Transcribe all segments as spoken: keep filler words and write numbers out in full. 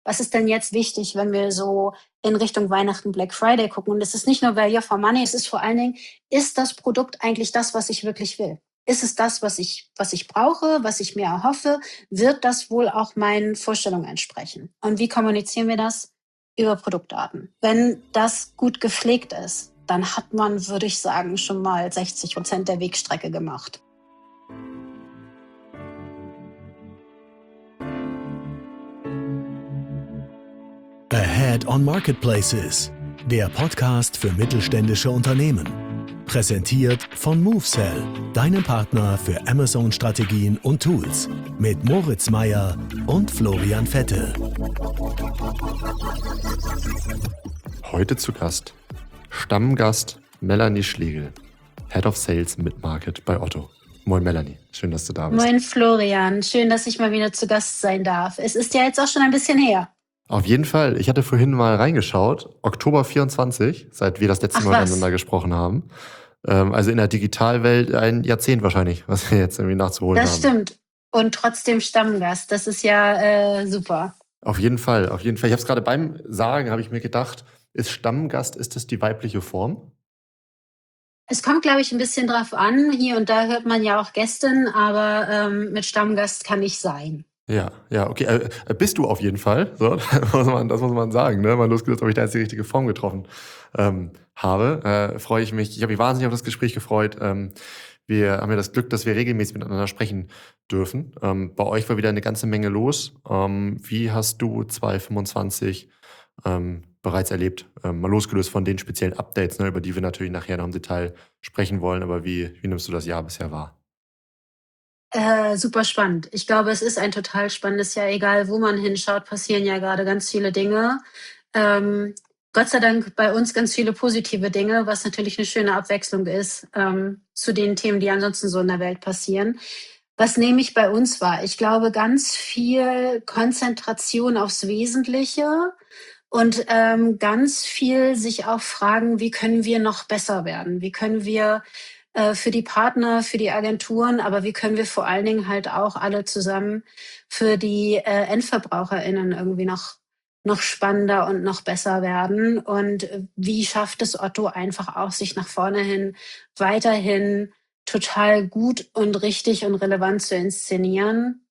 was ist denn jetzt wichtig, wenn wir so in Richtung Weihnachten, Black Friday gucken? Und es ist nicht nur Value for Money, es ist vor allen Dingen, ist das Produkt eigentlich das, was ich wirklich will? Ist es das, was ich, was ich brauche, was ich mir erhoffe? Wird das wohl auch meinen Vorstellungen entsprechen? Und wie kommunizieren wir das? Über Produktdaten. Wenn das gut gepflegt ist, dann hat man, würde ich sagen, schon mal sechzig Prozent der Wegstrecke gemacht. Ahead on Marketplaces, der Podcast für mittelständische Unternehmen. Präsentiert von MoveSell, deinem Partner für Amazon-Strategien und Tools. Mit Moritz Meyer und Florian Vettel. Heute zu Gast, Stammgast Melanie Schlegel, Head of Sales Mid-Market bei Otto. Moin Melanie, schön, dass du da bist. Moin Florian, schön, dass ich mal wieder zu Gast sein darf. Es ist ja jetzt auch schon ein bisschen her. Auf jeden Fall. Ich hatte vorhin mal reingeschaut. Oktober vierundzwanzig, seit wir das letzte Ach, Mal was? miteinander gesprochen haben. Ähm, also in der Digitalwelt ein Jahrzehnt wahrscheinlich, was wir jetzt irgendwie nachzuholen Das haben. stimmt. Und trotzdem Stammgast. Das ist ja äh, super. Auf jeden Fall, auf jeden Fall. Ich habe es gerade beim Sagen, habe ich mir gedacht, ist Stammgast, ist das die weibliche Form? Es kommt, glaube ich, ein bisschen drauf an. Hier und da hört man ja auch Gästin, aber ähm, mit Stammgast kann ich sein. Ja, ja, okay. Äh, bist du auf jeden Fall. So, das, muss man, das muss man sagen. Ne? Mal losgelöst, ob ich da jetzt die richtige Form getroffen ähm, habe. Äh, freue ich mich. Ich habe mich wahnsinnig auf das Gespräch gefreut. Ähm, wir haben ja das Glück, dass wir regelmäßig miteinander sprechen dürfen. Ähm, bei euch war wieder eine ganze Menge los. Ähm, wie hast du zwanzig fünfundzwanzig ähm, bereits erlebt? Ähm, mal losgelöst von den speziellen Updates, ne, über die wir natürlich nachher noch im Detail sprechen wollen. Aber wie, wie nimmst du das Jahr bisher wahr? Äh, super spannend. Ich glaube, es ist ein total spannendes Jahr. Egal, wo man hinschaut, passieren ja gerade ganz viele Dinge. Ähm, Gott sei Dank bei uns ganz viele positive Dinge, was natürlich eine schöne Abwechslung ist ähm, zu den Themen, die ansonsten so in der Welt passieren. Was nehme ich bei uns wahr? Ich glaube, ganz viel Konzentration aufs Wesentliche und ähm, ganz viel sich auch fragen, wie können wir noch besser werden? Wie können wir äh, für die Partner, für die Agenturen, aber wie können wir vor allen Dingen halt auch alle zusammen für die äh, EndverbraucherInnen irgendwie noch noch spannender und noch besser werden? Und äh, wie schafft es Otto einfach auch, sich nach vorne hin weiterhin total gut und richtig und relevant zu inszenieren?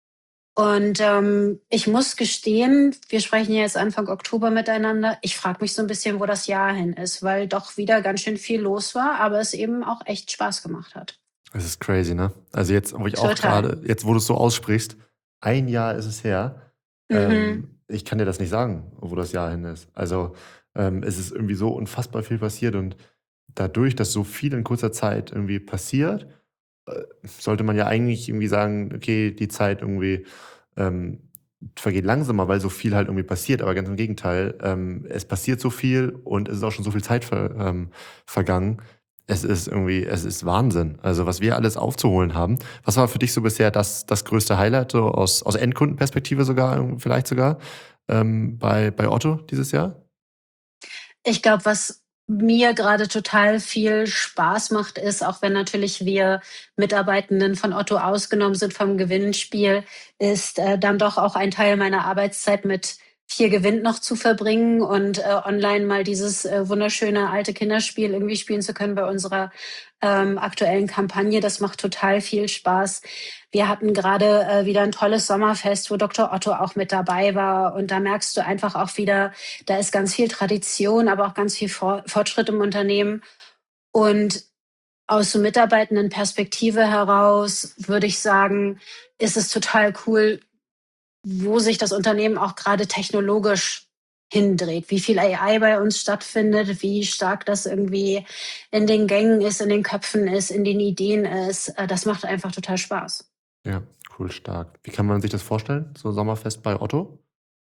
Und ähm, ich muss gestehen, wir sprechen ja jetzt Anfang Oktober miteinander. Ich frage mich so ein bisschen, wo das Jahr hin ist, weil doch wieder ganz schön viel los war, aber es eben auch echt Spaß gemacht hat. Es ist crazy, ne? Also jetzt, wo ich auch Total. gerade, jetzt wo du es so aussprichst, ein Jahr ist es her. Mhm. Ähm, ich kann dir das nicht sagen, wo das Jahr hin ist. Also ähm, es ist irgendwie so unfassbar viel passiert und dadurch, dass so viel in kurzer Zeit irgendwie passiert, äh, sollte man ja eigentlich irgendwie sagen, okay, die Zeit irgendwie ähm, vergeht langsamer, weil so viel halt irgendwie passiert. Aber ganz im Gegenteil, ähm, es passiert so viel und es ist auch schon so viel Zeit ver, ähm, vergangen. Es ist irgendwie, es ist Wahnsinn. Also was wir alles aufzuholen haben. Was war für dich so bisher das, das größte Highlight so aus, aus Endkundenperspektive sogar, vielleicht sogar ähm, bei, bei Otto dieses Jahr? Ich glaube, was mir gerade total viel Spaß macht, ist, auch wenn natürlich wir Mitarbeitenden von Otto ausgenommen sind vom Gewinnspiel, ist äh, dann doch auch ein Teil meiner Arbeitszeit mit Vier gewinnt noch zu verbringen und äh, online mal dieses äh, wunderschöne alte Kinderspiel irgendwie spielen zu können bei unserer ähm, aktuellen Kampagne. Das macht total viel Spaß. Wir hatten gerade äh, wieder ein tolles Sommerfest, wo Doktor Otto auch mit dabei war. Und da merkst du einfach auch wieder, da ist ganz viel Tradition, aber auch ganz viel For- Fortschritt im Unternehmen. Und aus so mitarbeitenden Perspektive heraus würde ich sagen, ist es total cool, wo sich das Unternehmen auch gerade technologisch hindreht, wie viel A I bei uns stattfindet, wie stark das irgendwie in den Gängen ist, in den Köpfen ist, in den Ideen ist. Äh, Das macht einfach total Spaß. Ja, cool, stark. Wie kann man sich das vorstellen, so Sommerfest bei Otto?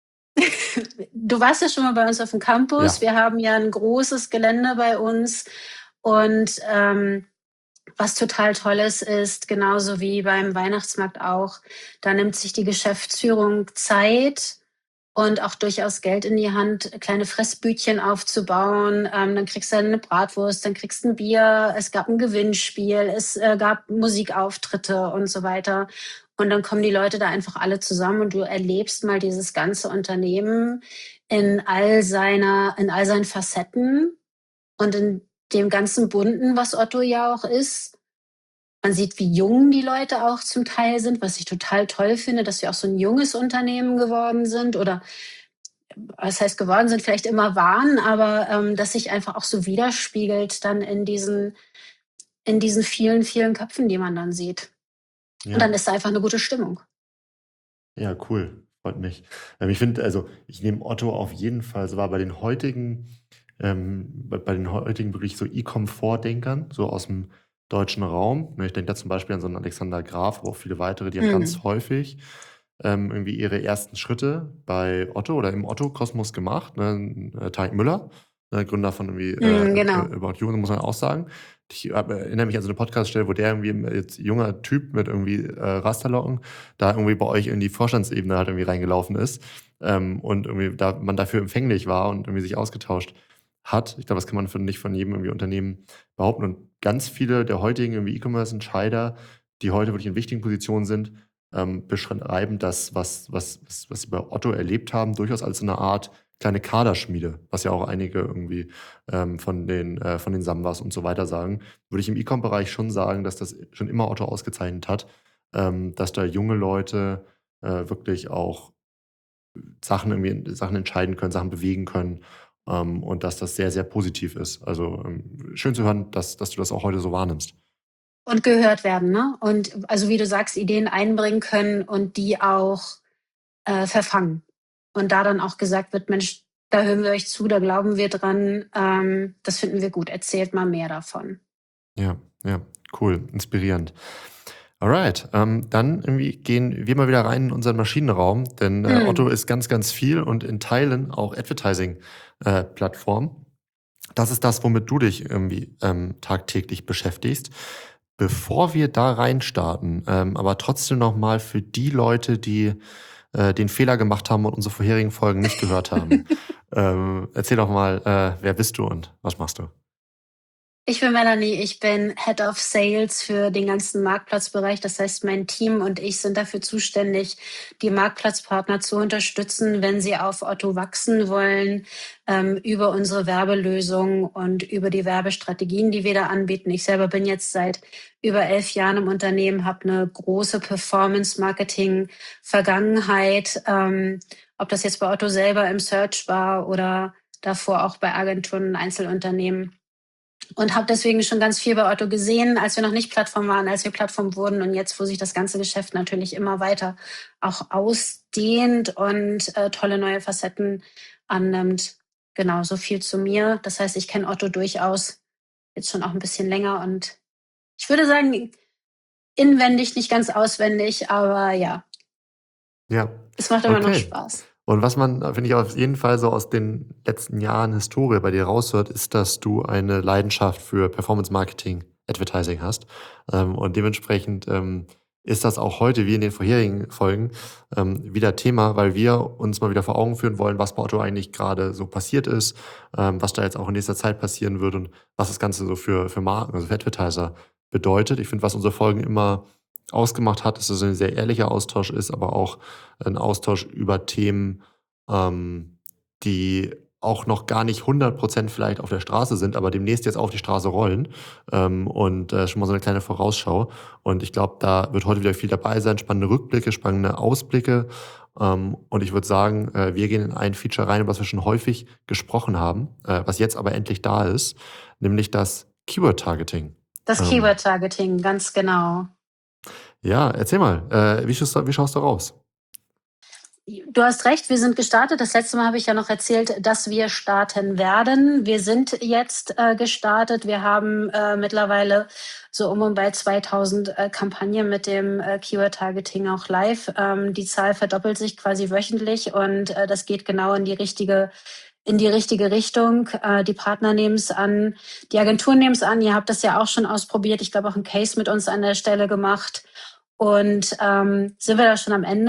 Du warst ja schon mal bei uns auf dem Campus. Ja. Wir haben ja ein großes Gelände bei uns und ähm, was total toll ist, ist genauso wie beim Weihnachtsmarkt auch, da nimmt sich die Geschäftsführung Zeit und auch durchaus Geld in die Hand, kleine Fressbütchen aufzubauen. Ähm, dann kriegst du eine Bratwurst, dann kriegst du ein Bier. Es gab ein Gewinnspiel, es äh, gab Musikauftritte und so weiter. Und dann kommen die Leute da einfach alle zusammen und du erlebst mal dieses ganze Unternehmen in all seiner, in all seinen Facetten und in dem ganzen Bunten, was Otto ja auch ist. Man sieht, wie jung die Leute auch zum Teil sind, was ich total toll finde, dass wir auch so ein junges Unternehmen geworden sind oder was heißt geworden sind, vielleicht immer waren, aber ähm, dass sich einfach auch so widerspiegelt dann in diesen, in diesen vielen, vielen Köpfen, die man dann sieht. Ja. Und dann ist da einfach eine gute Stimmung. Ja, cool. Freut mich. Ähm, ich finde, also ich nehme Otto auf jeden Fall, so war bei den heutigen, ähm, bei, bei den heutigen wirklich so E-Com-Vordenkern, so aus dem deutschen Raum. Ne, ich denke da zum Beispiel an so einen Alexander Graf, aber auch viele weitere, die haben Mhm. ganz häufig ähm, irgendwie ihre ersten Schritte bei Otto oder im Otto-Kosmos gemacht. Ne? Äh, Tarek Müller, ne, Gründer von irgendwie äh, Mhm, genau. äh, About You, muss man auch sagen. Ich hab, erinnere mich an so eine Podcast-Stelle, wo der irgendwie jetzt junger Typ mit irgendwie äh, Rasterlocken da irgendwie bei euch in die Vorstandsebene halt irgendwie reingelaufen ist ähm, und irgendwie da man dafür empfänglich war und irgendwie sich ausgetauscht hat. Ich glaube, das kann man von, nicht von jedem irgendwie Unternehmen behaupten. Und ganz viele der heutigen irgendwie E-Commerce-Entscheider, die heute wirklich in wichtigen Positionen sind, ähm, beschreiben das, was, was, was, was sie bei Otto erlebt haben, durchaus als so eine Art kleine Kaderschmiede, was ja auch einige irgendwie ähm, von den, äh, von den Samwas und so weiter sagen. Würde ich im E-Com-Bereich schon sagen, dass das schon immer Otto ausgezeichnet hat, ähm, dass da junge Leute äh, wirklich auch Sachen, irgendwie, Sachen entscheiden können, Sachen bewegen können ähm, und dass das sehr, sehr positiv ist. Also ähm, schön zu hören, dass, dass du das auch heute so wahrnimmst. Und gehört werden, ne? Und also wie du sagst, Ideen einbringen können und die auch äh, verfangen. Und da dann auch gesagt wird, Mensch, da hören wir euch zu, da glauben wir dran, ähm, das finden wir gut, erzählt mal mehr davon. Ja, ja, cool, inspirierend. Alright, ähm, dann irgendwie gehen wir mal wieder rein in unseren Maschinenraum, denn äh, Mhm. Otto ist ganz, ganz viel und in Teilen auch Advertising-Plattform. Das ist das, womit du dich irgendwie ähm, tagtäglich beschäftigst. Bevor wir da reinstarten, ähm, aber trotzdem nochmal für die Leute, die äh, den Fehler gemacht haben und unsere vorherigen Folgen nicht gehört haben, ähm, erzähl doch mal, äh, wer bist du und was machst du? Ich bin Melanie, ich bin Head of Sales für den ganzen Marktplatzbereich. Das heißt, mein Team und ich sind dafür zuständig, die Marktplatzpartner zu unterstützen, wenn sie auf Otto wachsen wollen, ähm, über unsere Werbelösung und über die Werbestrategien, die wir da anbieten. Ich selber bin jetzt seit über elf Jahren im Unternehmen, habe eine große Performance-Marketing-Vergangenheit, ähm, ob das jetzt bei Otto selber im Search war oder davor auch bei Agenturen und Einzelunternehmen. Und habe deswegen schon ganz viel bei Otto gesehen, als wir noch nicht Plattform waren, als wir Plattform wurden und jetzt, wo sich das ganze Geschäft natürlich immer weiter auch ausdehnt und äh, tolle neue Facetten annimmt. Genau, so viel zu mir. Das heißt, ich kenne Otto durchaus jetzt schon auch ein bisschen länger und ich würde sagen, inwendig, nicht ganz auswendig, aber ja, Ja, es macht immer noch okay. Spaß. Und was man, finde ich, auf jeden Fall so aus den letzten Jahren Historie bei dir raushört, ist, dass du eine Leidenschaft für Performance Marketing, Advertising hast. Ähm, und dementsprechend ähm, ist das auch heute, wie in den vorherigen Folgen, ähm, wieder Thema, weil wir uns mal wieder vor Augen führen wollen, was bei Otto eigentlich gerade so passiert ist, ähm, was da jetzt auch in nächster Zeit passieren wird und was das Ganze so für, für Marken, also für Advertiser bedeutet. Ich finde, was unsere Folgen immer ausgemacht hat, dass es ein sehr ehrlicher Austausch ist, aber auch ein Austausch über Themen, ähm, die auch noch gar nicht hundert Prozent vielleicht auf der Straße sind, aber demnächst jetzt auf die Straße rollen. Ähm, und äh, schon mal so eine kleine Vorausschau. Und ich glaube, da wird heute wieder viel dabei sein. Spannende Rückblicke, spannende Ausblicke. Ähm, und ich würde sagen, äh, wir gehen in ein Feature rein, über das wir schon häufig gesprochen haben, äh, was jetzt aber endlich da ist, nämlich das Keyword-Targeting. Das Ähm, Keyword-Targeting, ganz genau. Ja, erzähl mal, äh, wie, schaust du, wie schaust du raus? Du hast recht, wir sind gestartet. Das letzte Mal habe ich ja noch erzählt, dass wir starten werden. Wir sind jetzt äh, gestartet. Wir haben äh, mittlerweile so um und bei zweitausend äh, Kampagnen mit dem äh, Keyword-Targeting auch live. Ähm, die Zahl verdoppelt sich quasi wöchentlich und äh, das geht genau in die richtige in die richtige Richtung. Äh, die Partner nehmen es an, die Agenturen nehmen es an. Ihr habt das ja auch schon ausprobiert. Ich glaube, auch einen Case mit uns an der Stelle gemacht. Und ähm, sind wir da schon am Ende?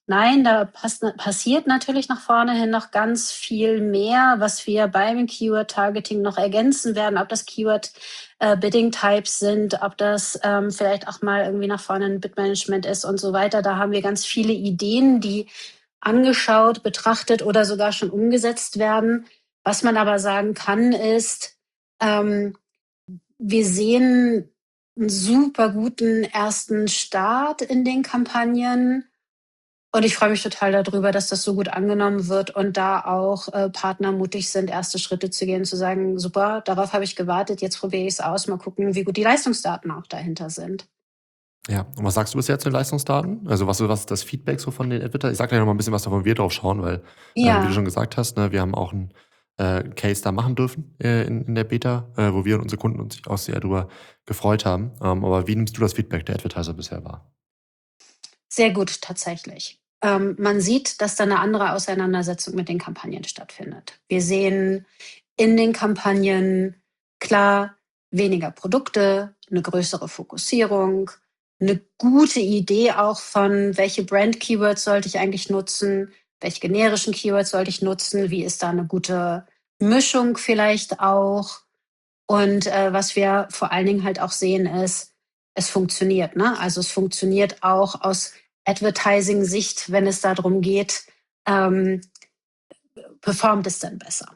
nein, da pass, passiert natürlich nach vorne hin noch ganz viel mehr, was wir beim Keyword-Targeting noch ergänzen werden, ob das Keyword-Bidding-Types sind, ob das ähm, vielleicht auch mal irgendwie nach vorne ein Bid-Management ist und so weiter. Da haben wir ganz viele Ideen, die angeschaut, betrachtet oder sogar schon umgesetzt werden. Was man aber sagen kann, ist, ähm, wir sehen einen super guten ersten Start in den Kampagnen. Und ich freue mich total darüber, dass das so gut angenommen wird und da auch äh, Partner mutig sind, erste Schritte zu gehen, zu sagen, super, darauf habe ich gewartet, jetzt probiere ich es aus, mal gucken, wie gut die Leistungsdaten auch dahinter sind. Ja, und was sagst du bisher zu den Leistungsdaten? Also was, was ist das Feedback so von den Advertisern? Ich sag gleich noch mal ein bisschen was davon, wir drauf schauen, weil, ähm, wie du Ja, schon gesagt hast, ne, wir haben auch einen äh, Case da machen dürfen äh, in, in der Beta, äh, wo wir und unsere Kunden uns auch sehr darüber gefreut haben. Ähm, aber wie nimmst du das Feedback der Advertiser bisher wahr? sehr gut tatsächlich. Ähm, man sieht, dass da eine andere Auseinandersetzung mit den Kampagnen stattfindet. Wir sehen in den Kampagnen klar weniger Produkte, eine größere Fokussierung, eine gute Idee auch von, welche Brand-Keywords sollte ich eigentlich nutzen, welche generischen Keywords sollte ich nutzen, wie ist da eine gute Mischung vielleicht auch. Und äh, was wir vor allen Dingen halt auch sehen ist, es funktioniert. Ne? Also es funktioniert auch aus Advertising-Sicht, wenn es darum geht, ähm, performt es denn besser?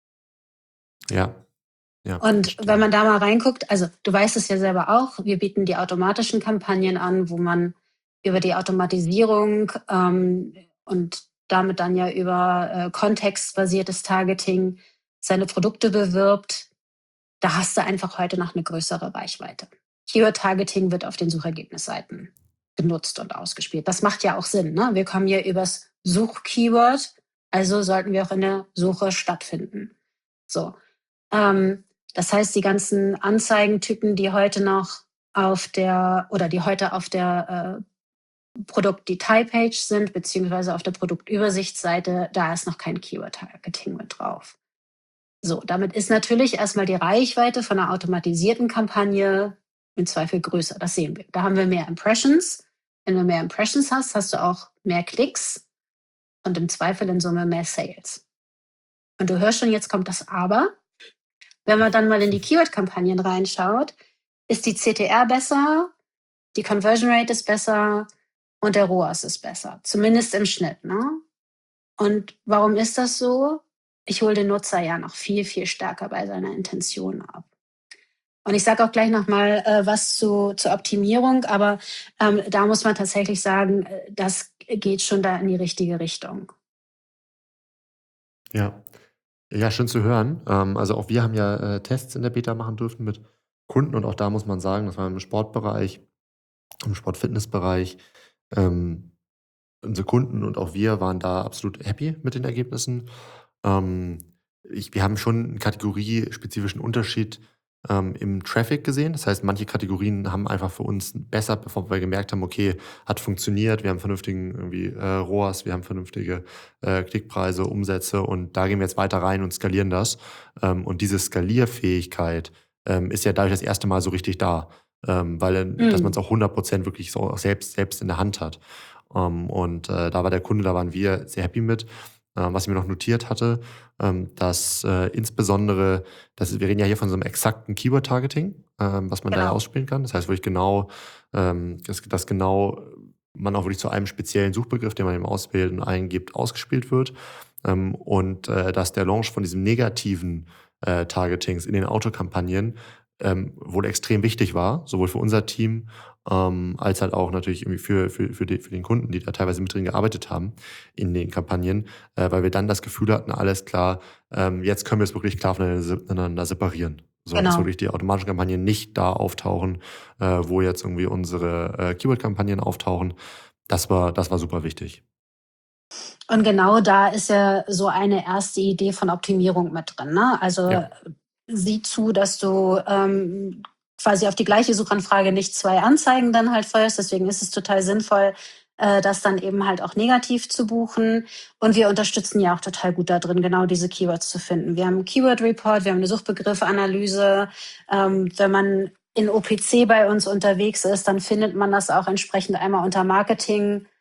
Ja, ja, Und verstehe. wenn man da mal reinguckt, also du weißt es ja selber auch, wir bieten die automatischen Kampagnen an, wo man über die Automatisierung ähm, und damit dann ja über äh, kontextbasiertes Targeting seine Produkte bewirbt. Da hast du einfach heute noch eine größere Reichweite. Keyword-Targeting wird auf den Suchergebnisseiten genutzt und ausgespielt. Das macht ja auch Sinn. Ne? Wir kommen hier übers Such-Keyword, also sollten wir auch in der Suche stattfinden. So. Ähm, das heißt, die ganzen Anzeigentypen, die heute noch auf der oder die heute auf der äh, Produkt-Detail-Page sind, beziehungsweise auf der Produktübersichtsseite, da ist noch kein Keyword-Targeting mit drauf. So, damit ist natürlich erstmal die Reichweite von einer automatisierten Kampagne im Zweifel größer. Das sehen wir. Da haben wir mehr Impressions. Wenn du mehr Impressions hast, hast du auch mehr Klicks und im Zweifel in Summe mehr Sales. Und du hörst schon, jetzt kommt das Aber. Wenn man dann mal in die Keyword-Kampagnen reinschaut, ist die C T R besser, die Conversion Rate ist besser und der R O A S ist besser. Zumindest im Schnitt. Ne? Und warum ist das so? Ich hole den Nutzer ja noch viel, viel stärker bei seiner Intention ab. Und ich sage auch gleich nochmal äh, was zu, zur Optimierung, aber ähm, da muss man tatsächlich sagen, äh, das geht schon da in die richtige Richtung. Ja. Ja, schön zu hören. Ähm, also auch wir haben ja äh, Tests in der Beta machen dürfen mit Kunden und auch da muss man sagen, das war im Sportbereich, im Sport-Fitness-Bereich. Ähm, unsere Kunden und auch wir waren da absolut happy mit den Ergebnissen. Ähm, ich, wir haben schon einen kategoriespezifischen Unterschied ähm, im Traffic gesehen. Das heißt, manche Kategorien haben einfach für uns besser performt, weil wir gemerkt haben, okay, hat funktioniert, wir haben vernünftigen irgendwie äh, R O A S, wir haben vernünftige äh, Klickpreise, Umsätze und da gehen wir jetzt weiter rein und skalieren das. Ähm, und diese Skalierfähigkeit ähm, ist ja dadurch das erste Mal so richtig da, ähm, weil äh, dass man es Mm. auch hundert Prozent wirklich so auch selbst, selbst in der Hand hat. Ähm, und äh, da war der Kunde, da waren wir sehr happy mit. Ähm, was ich mir noch notiert hatte, ähm, dass äh, insbesondere, dass, wir reden ja hier von so einem exakten Keyword-Targeting, ähm, was man da ja Genau. ausspielen kann. Das heißt wirklich genau, ähm, dass, dass genau man auch wirklich zu einem speziellen Suchbegriff, den man eben auswählt und eingibt, ausgespielt wird. Ähm, und äh, dass der Launch von diesem negativen äh, Targetings in den Autokampagnen ähm, wohl extrem wichtig war, sowohl für unser Team ähm, als halt auch natürlich irgendwie für, für, für, die, für den Kunden, die da teilweise mit drin gearbeitet haben in den Kampagnen, äh, weil wir dann das Gefühl hatten, alles klar, ähm, jetzt können wir es wirklich klar voneinander separieren. So, dass Genau. wirklich die automatischen Kampagnen nicht da auftauchen, äh, wo jetzt irgendwie unsere äh, Keyword-Kampagnen auftauchen. Das war, das war super wichtig. Und genau da ist ja so eine erste Idee von Optimierung mit drin. Ne? Also Ja, sieh zu, dass du ähm, quasi auf die gleiche Suchanfrage nicht zwei Anzeigen dann halt feuerst. Deswegen ist es total sinnvoll, äh, das dann eben halt auch negativ zu buchen. Und wir unterstützen ja auch total gut da drin, genau diese Keywords zu finden. Wir haben einen Keyword Report, wir haben eine Suchbegriffanalyse. Ähm, wenn man in O P C bei uns unterwegs ist, dann findet man das auch entsprechend einmal unter Marketing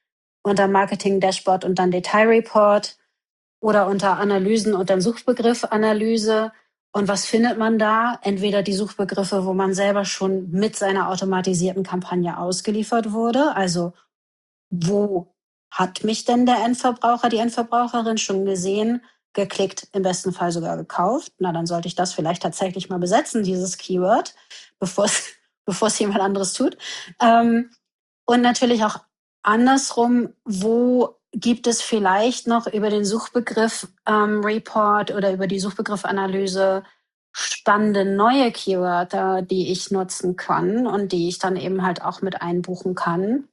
unter Marketing Dashboard und dann Detailreport oder unter Analysen und dann Suchbegriffanalyse. Und was findet man da? Entweder die Suchbegriffe, wo man selber schon mit seiner automatisierten Kampagne ausgeliefert wurde. Also wo hat mich denn der Endverbraucher, die Endverbraucherin schon gesehen, geklickt, im besten Fall sogar gekauft? Na, dann sollte ich das vielleicht tatsächlich mal besetzen, dieses Keyword, bevor es bevor es jemand anderes tut. Ähm, und natürlich auch andersrum, wo gibt es vielleicht noch über den Suchbegriff ähm, Report oder über die Suchbegriffanalyse spannende neue Keywörter, die ich nutzen kann und die ich dann eben halt auch mit einbuchen kann.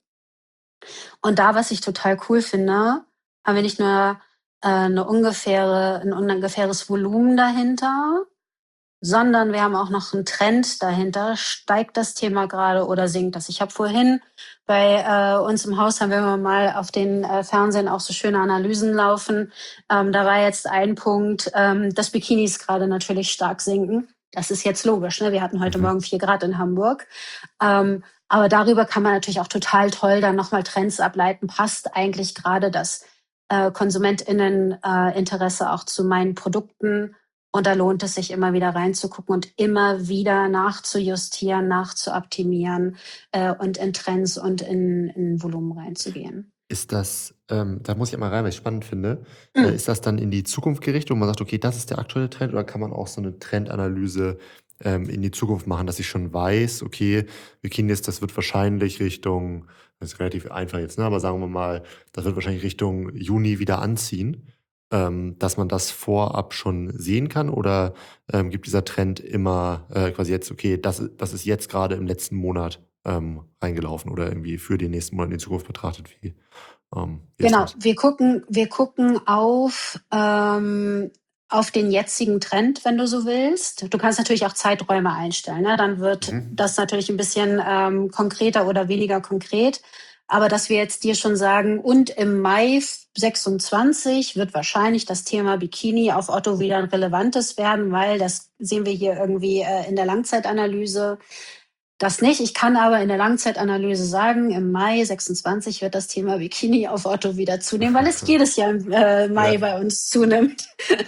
Und da, was ich total cool finde, haben wir nicht nur äh, eine ungefähre, ein ungefähres Volumen dahinter, sondern wir haben auch noch einen Trend dahinter. Steigt das Thema gerade oder sinkt das? Ich habe vorhin bei äh, uns im Haus, haben wir mal auf den äh, Fernsehen auch so schöne Analysen laufen. Ähm, da war jetzt ein Punkt, ähm, dass Bikinis gerade natürlich stark sinken. Das ist jetzt logisch, ne? Wir hatten heute Mhm. Morgen vier Grad in Hamburg. Ähm, aber darüber kann man natürlich auch total toll dann nochmal Trends ableiten. Passt eigentlich gerade das äh, KonsumentInnen-Interesse äh, auch zu meinen Produkten? Und da lohnt es sich immer wieder reinzugucken und immer wieder nachzujustieren, nachzuoptimieren äh, und in Trends und in, in Volumen reinzugehen. Ist das, ähm, da muss ich einmal rein, weil ich spannend finde, Mhm. äh, ist das dann in die Zukunft gerichtet, wo man sagt, okay, das ist der aktuelle Trend, oder kann man auch so eine Trendanalyse ähm, in die Zukunft machen, dass ich schon weiß, okay, Bikinis, das wird wahrscheinlich Richtung, das ist relativ einfach jetzt, ne, aber sagen wir mal, das wird wahrscheinlich Richtung Juni wieder anziehen, ähm, dass man das vorab schon sehen kann, oder ähm, gibt dieser Trend immer äh, quasi jetzt, okay, das, das ist jetzt gerade im letzten Monat ähm, reingelaufen oder irgendwie für den nächsten Monat in die Zukunft betrachtet, wie, ähm, wie ist Genau, das? wir gucken, wir gucken auf, ähm, auf den jetzigen Trend, wenn du so willst. Du kannst natürlich auch Zeiträume einstellen. Ne? Dann wird Mhm. das natürlich ein bisschen ähm, konkreter oder weniger konkret. Aber dass wir jetzt dir schon sagen, und im Mai sechsundzwanzig wird wahrscheinlich das Thema Bikini auf Otto wieder ein relevantes werden, weil das sehen wir hier irgendwie äh, in der Langzeitanalyse. Das nicht. Ich kann aber in der Langzeitanalyse sagen, im Mai sechsundzwanzig wird das Thema Bikini auf Otto wieder zunehmen, weil es jedes Jahr im äh, Mai Ja. bei uns zunimmt.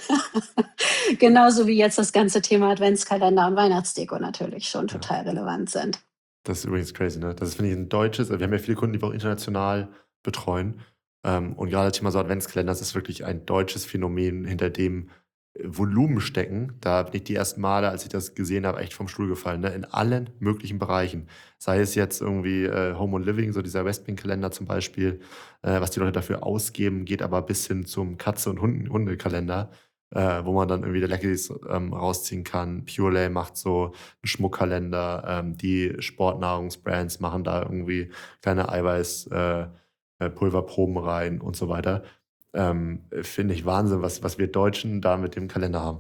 Genauso wie jetzt das ganze Thema Adventskalender und Weihnachtsdeko natürlich schon Ja. total relevant sind. Das ist übrigens crazy, ne? Das ist, finde ich, ein deutsches, also wir haben ja viele Kunden, die wir auch international betreuen. Ähm, und gerade das Thema so Adventskalender, das ist wirklich ein deutsches Phänomen, hinter dem äh, Volumen stecken. Da bin ich die ersten Male, als ich das gesehen habe, echt vom Stuhl gefallen, ne? In allen möglichen Bereichen. Sei es jetzt irgendwie äh, Home und Living, so dieser Westwing-Kalender zum Beispiel, äh, was die Leute dafür ausgeben, geht aber bis hin zum Katze- und Hunden- Hundekalender, äh, wo man dann irgendwie die Leckerlis ähm, rausziehen kann. Purelay macht so einen Schmuckkalender, ähm, die Sportnahrungsbrands machen da irgendwie kleine Eiweiß äh, äh, Pulverproben rein und so weiter. Ähm, finde ich Wahnsinn, was, was wir Deutschen da mit dem Kalender haben.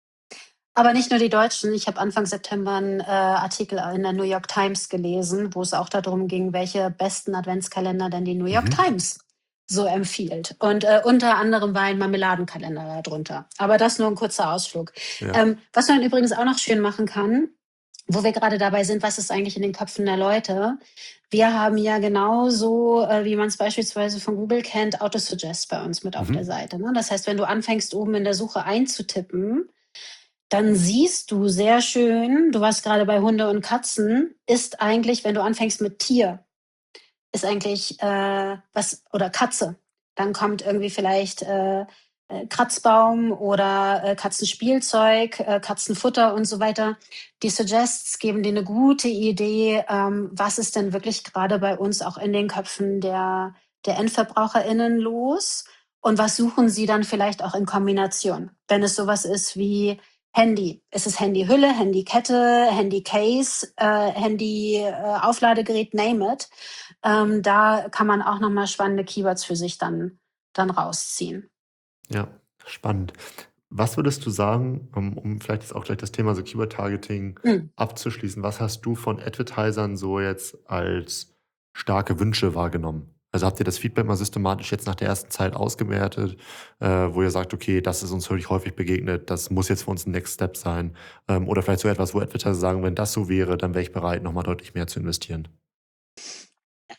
Aber nicht nur die Deutschen. Ich habe Anfang September einen äh, Artikel in der New York Times gelesen, wo es auch darum ging, welche besten Adventskalender denn die New York Mhm. Times so empfiehlt. Und äh, unter anderem war ein Marmeladenkalender darunter. Aber das nur ein kurzer Ausflug. Ja. Ähm, was man übrigens auch noch schön machen kann, wo wir gerade dabei sind, was ist eigentlich in den Köpfen der Leute? Wir haben ja genauso, äh, wie man es beispielsweise von Google kennt, Autosuggest bei uns mit auf Mhm. der Seite. Ne? Das heißt, wenn du anfängst, oben in der Suche einzutippen, dann siehst du sehr schön, du warst gerade bei Hunde und Katzen, ist eigentlich, wenn du anfängst mit Tier, ist eigentlich äh, was, oder Katze. Dann kommt irgendwie vielleicht äh, äh, Kratzbaum oder äh, Katzenspielzeug, äh, Katzenfutter und so weiter. Die Suggests geben dir eine gute Idee, ähm, was ist denn wirklich gerade bei uns auch in den Köpfen der, der EndverbraucherInnen los und was suchen sie dann vielleicht auch in Kombination. Wenn es sowas ist wie Handy. Ist es Handyhülle, Handykette, Handycase, äh, Handy-Aufladegerät, name it. Ähm, da kann man auch nochmal spannende Keywords für sich dann, dann rausziehen. Ja, spannend. Was würdest du sagen, um, um vielleicht jetzt auch gleich das Thema so Keyword-Targeting Mhm. abzuschließen, was hast du von Advertisern so jetzt als starke Wünsche wahrgenommen? Also habt ihr das Feedback mal systematisch jetzt nach der ersten Zeit ausgewertet, äh, wo ihr sagt, okay, das ist uns wirklich häufig begegnet, das muss jetzt für uns ein Next Step sein? Ähm, oder vielleicht so etwas, wo Advertiser sagen, wenn das so wäre, dann wäre ich bereit, nochmal deutlich mehr zu investieren.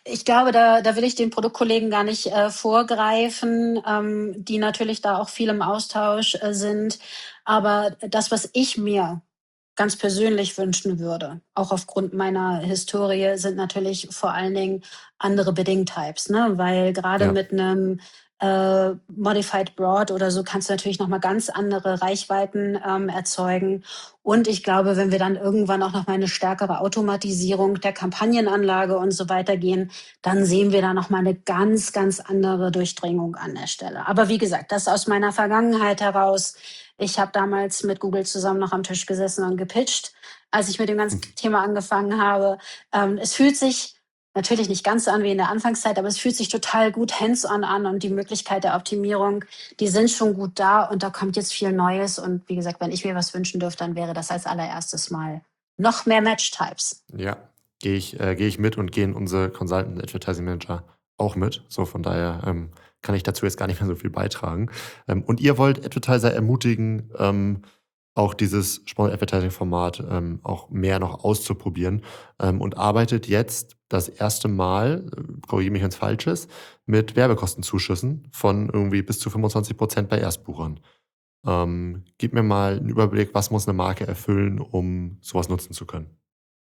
Ich glaube, da, da will ich den Produktkollegen gar nicht äh, vorgreifen, ähm, die natürlich da auch viel im Austausch äh, sind. Aber das, was ich mir ganz persönlich wünschen würde, auch aufgrund meiner Historie, sind natürlich vor allen Dingen andere Bidding-Types, ne? Weil gerade Ja. mit einem äh, Modified Broad oder so kannst du natürlich nochmal ganz andere Reichweiten ähm, erzeugen. Und ich glaube, wenn wir dann irgendwann auch noch mal eine stärkere Automatisierung der Kampagnenanlage und so weiter gehen, dann sehen wir da noch mal eine ganz, ganz andere Durchdringung an der Stelle. Aber wie gesagt, das aus meiner Vergangenheit heraus. Ich habe damals mit Google zusammen noch am Tisch gesessen und gepitcht, als ich mit dem ganzen Thema angefangen habe. Ähm, es fühlt sich natürlich nicht ganz so an wie in der Anfangszeit, aber es fühlt sich total gut hands-on an und die Möglichkeit der Optimierung, die sind schon gut da und da kommt jetzt viel Neues. Und wie gesagt, wenn ich mir was wünschen dürfte, dann wäre das als allererstes mal noch mehr Match-Types. Ja, gehe ich, äh, gehe ich mit und gehen unsere Consultant Advertising Manager auch mit. So, von daher ähm, kann ich dazu jetzt gar nicht mehr so viel beitragen. Ähm, und ihr wollt Advertiser ermutigen, ähm, auch dieses Sponsored Advertising-Format ähm, auch mehr noch auszuprobieren ähm, und arbeitet jetzt das erste Mal, äh, korrigiere mich, wenn es falsch ist, mit Werbekostenzuschüssen von irgendwie bis zu fünfundzwanzig Prozent bei Erstbuchern. Ähm, gib mir mal einen Überblick, was muss eine Marke erfüllen, um sowas nutzen zu können?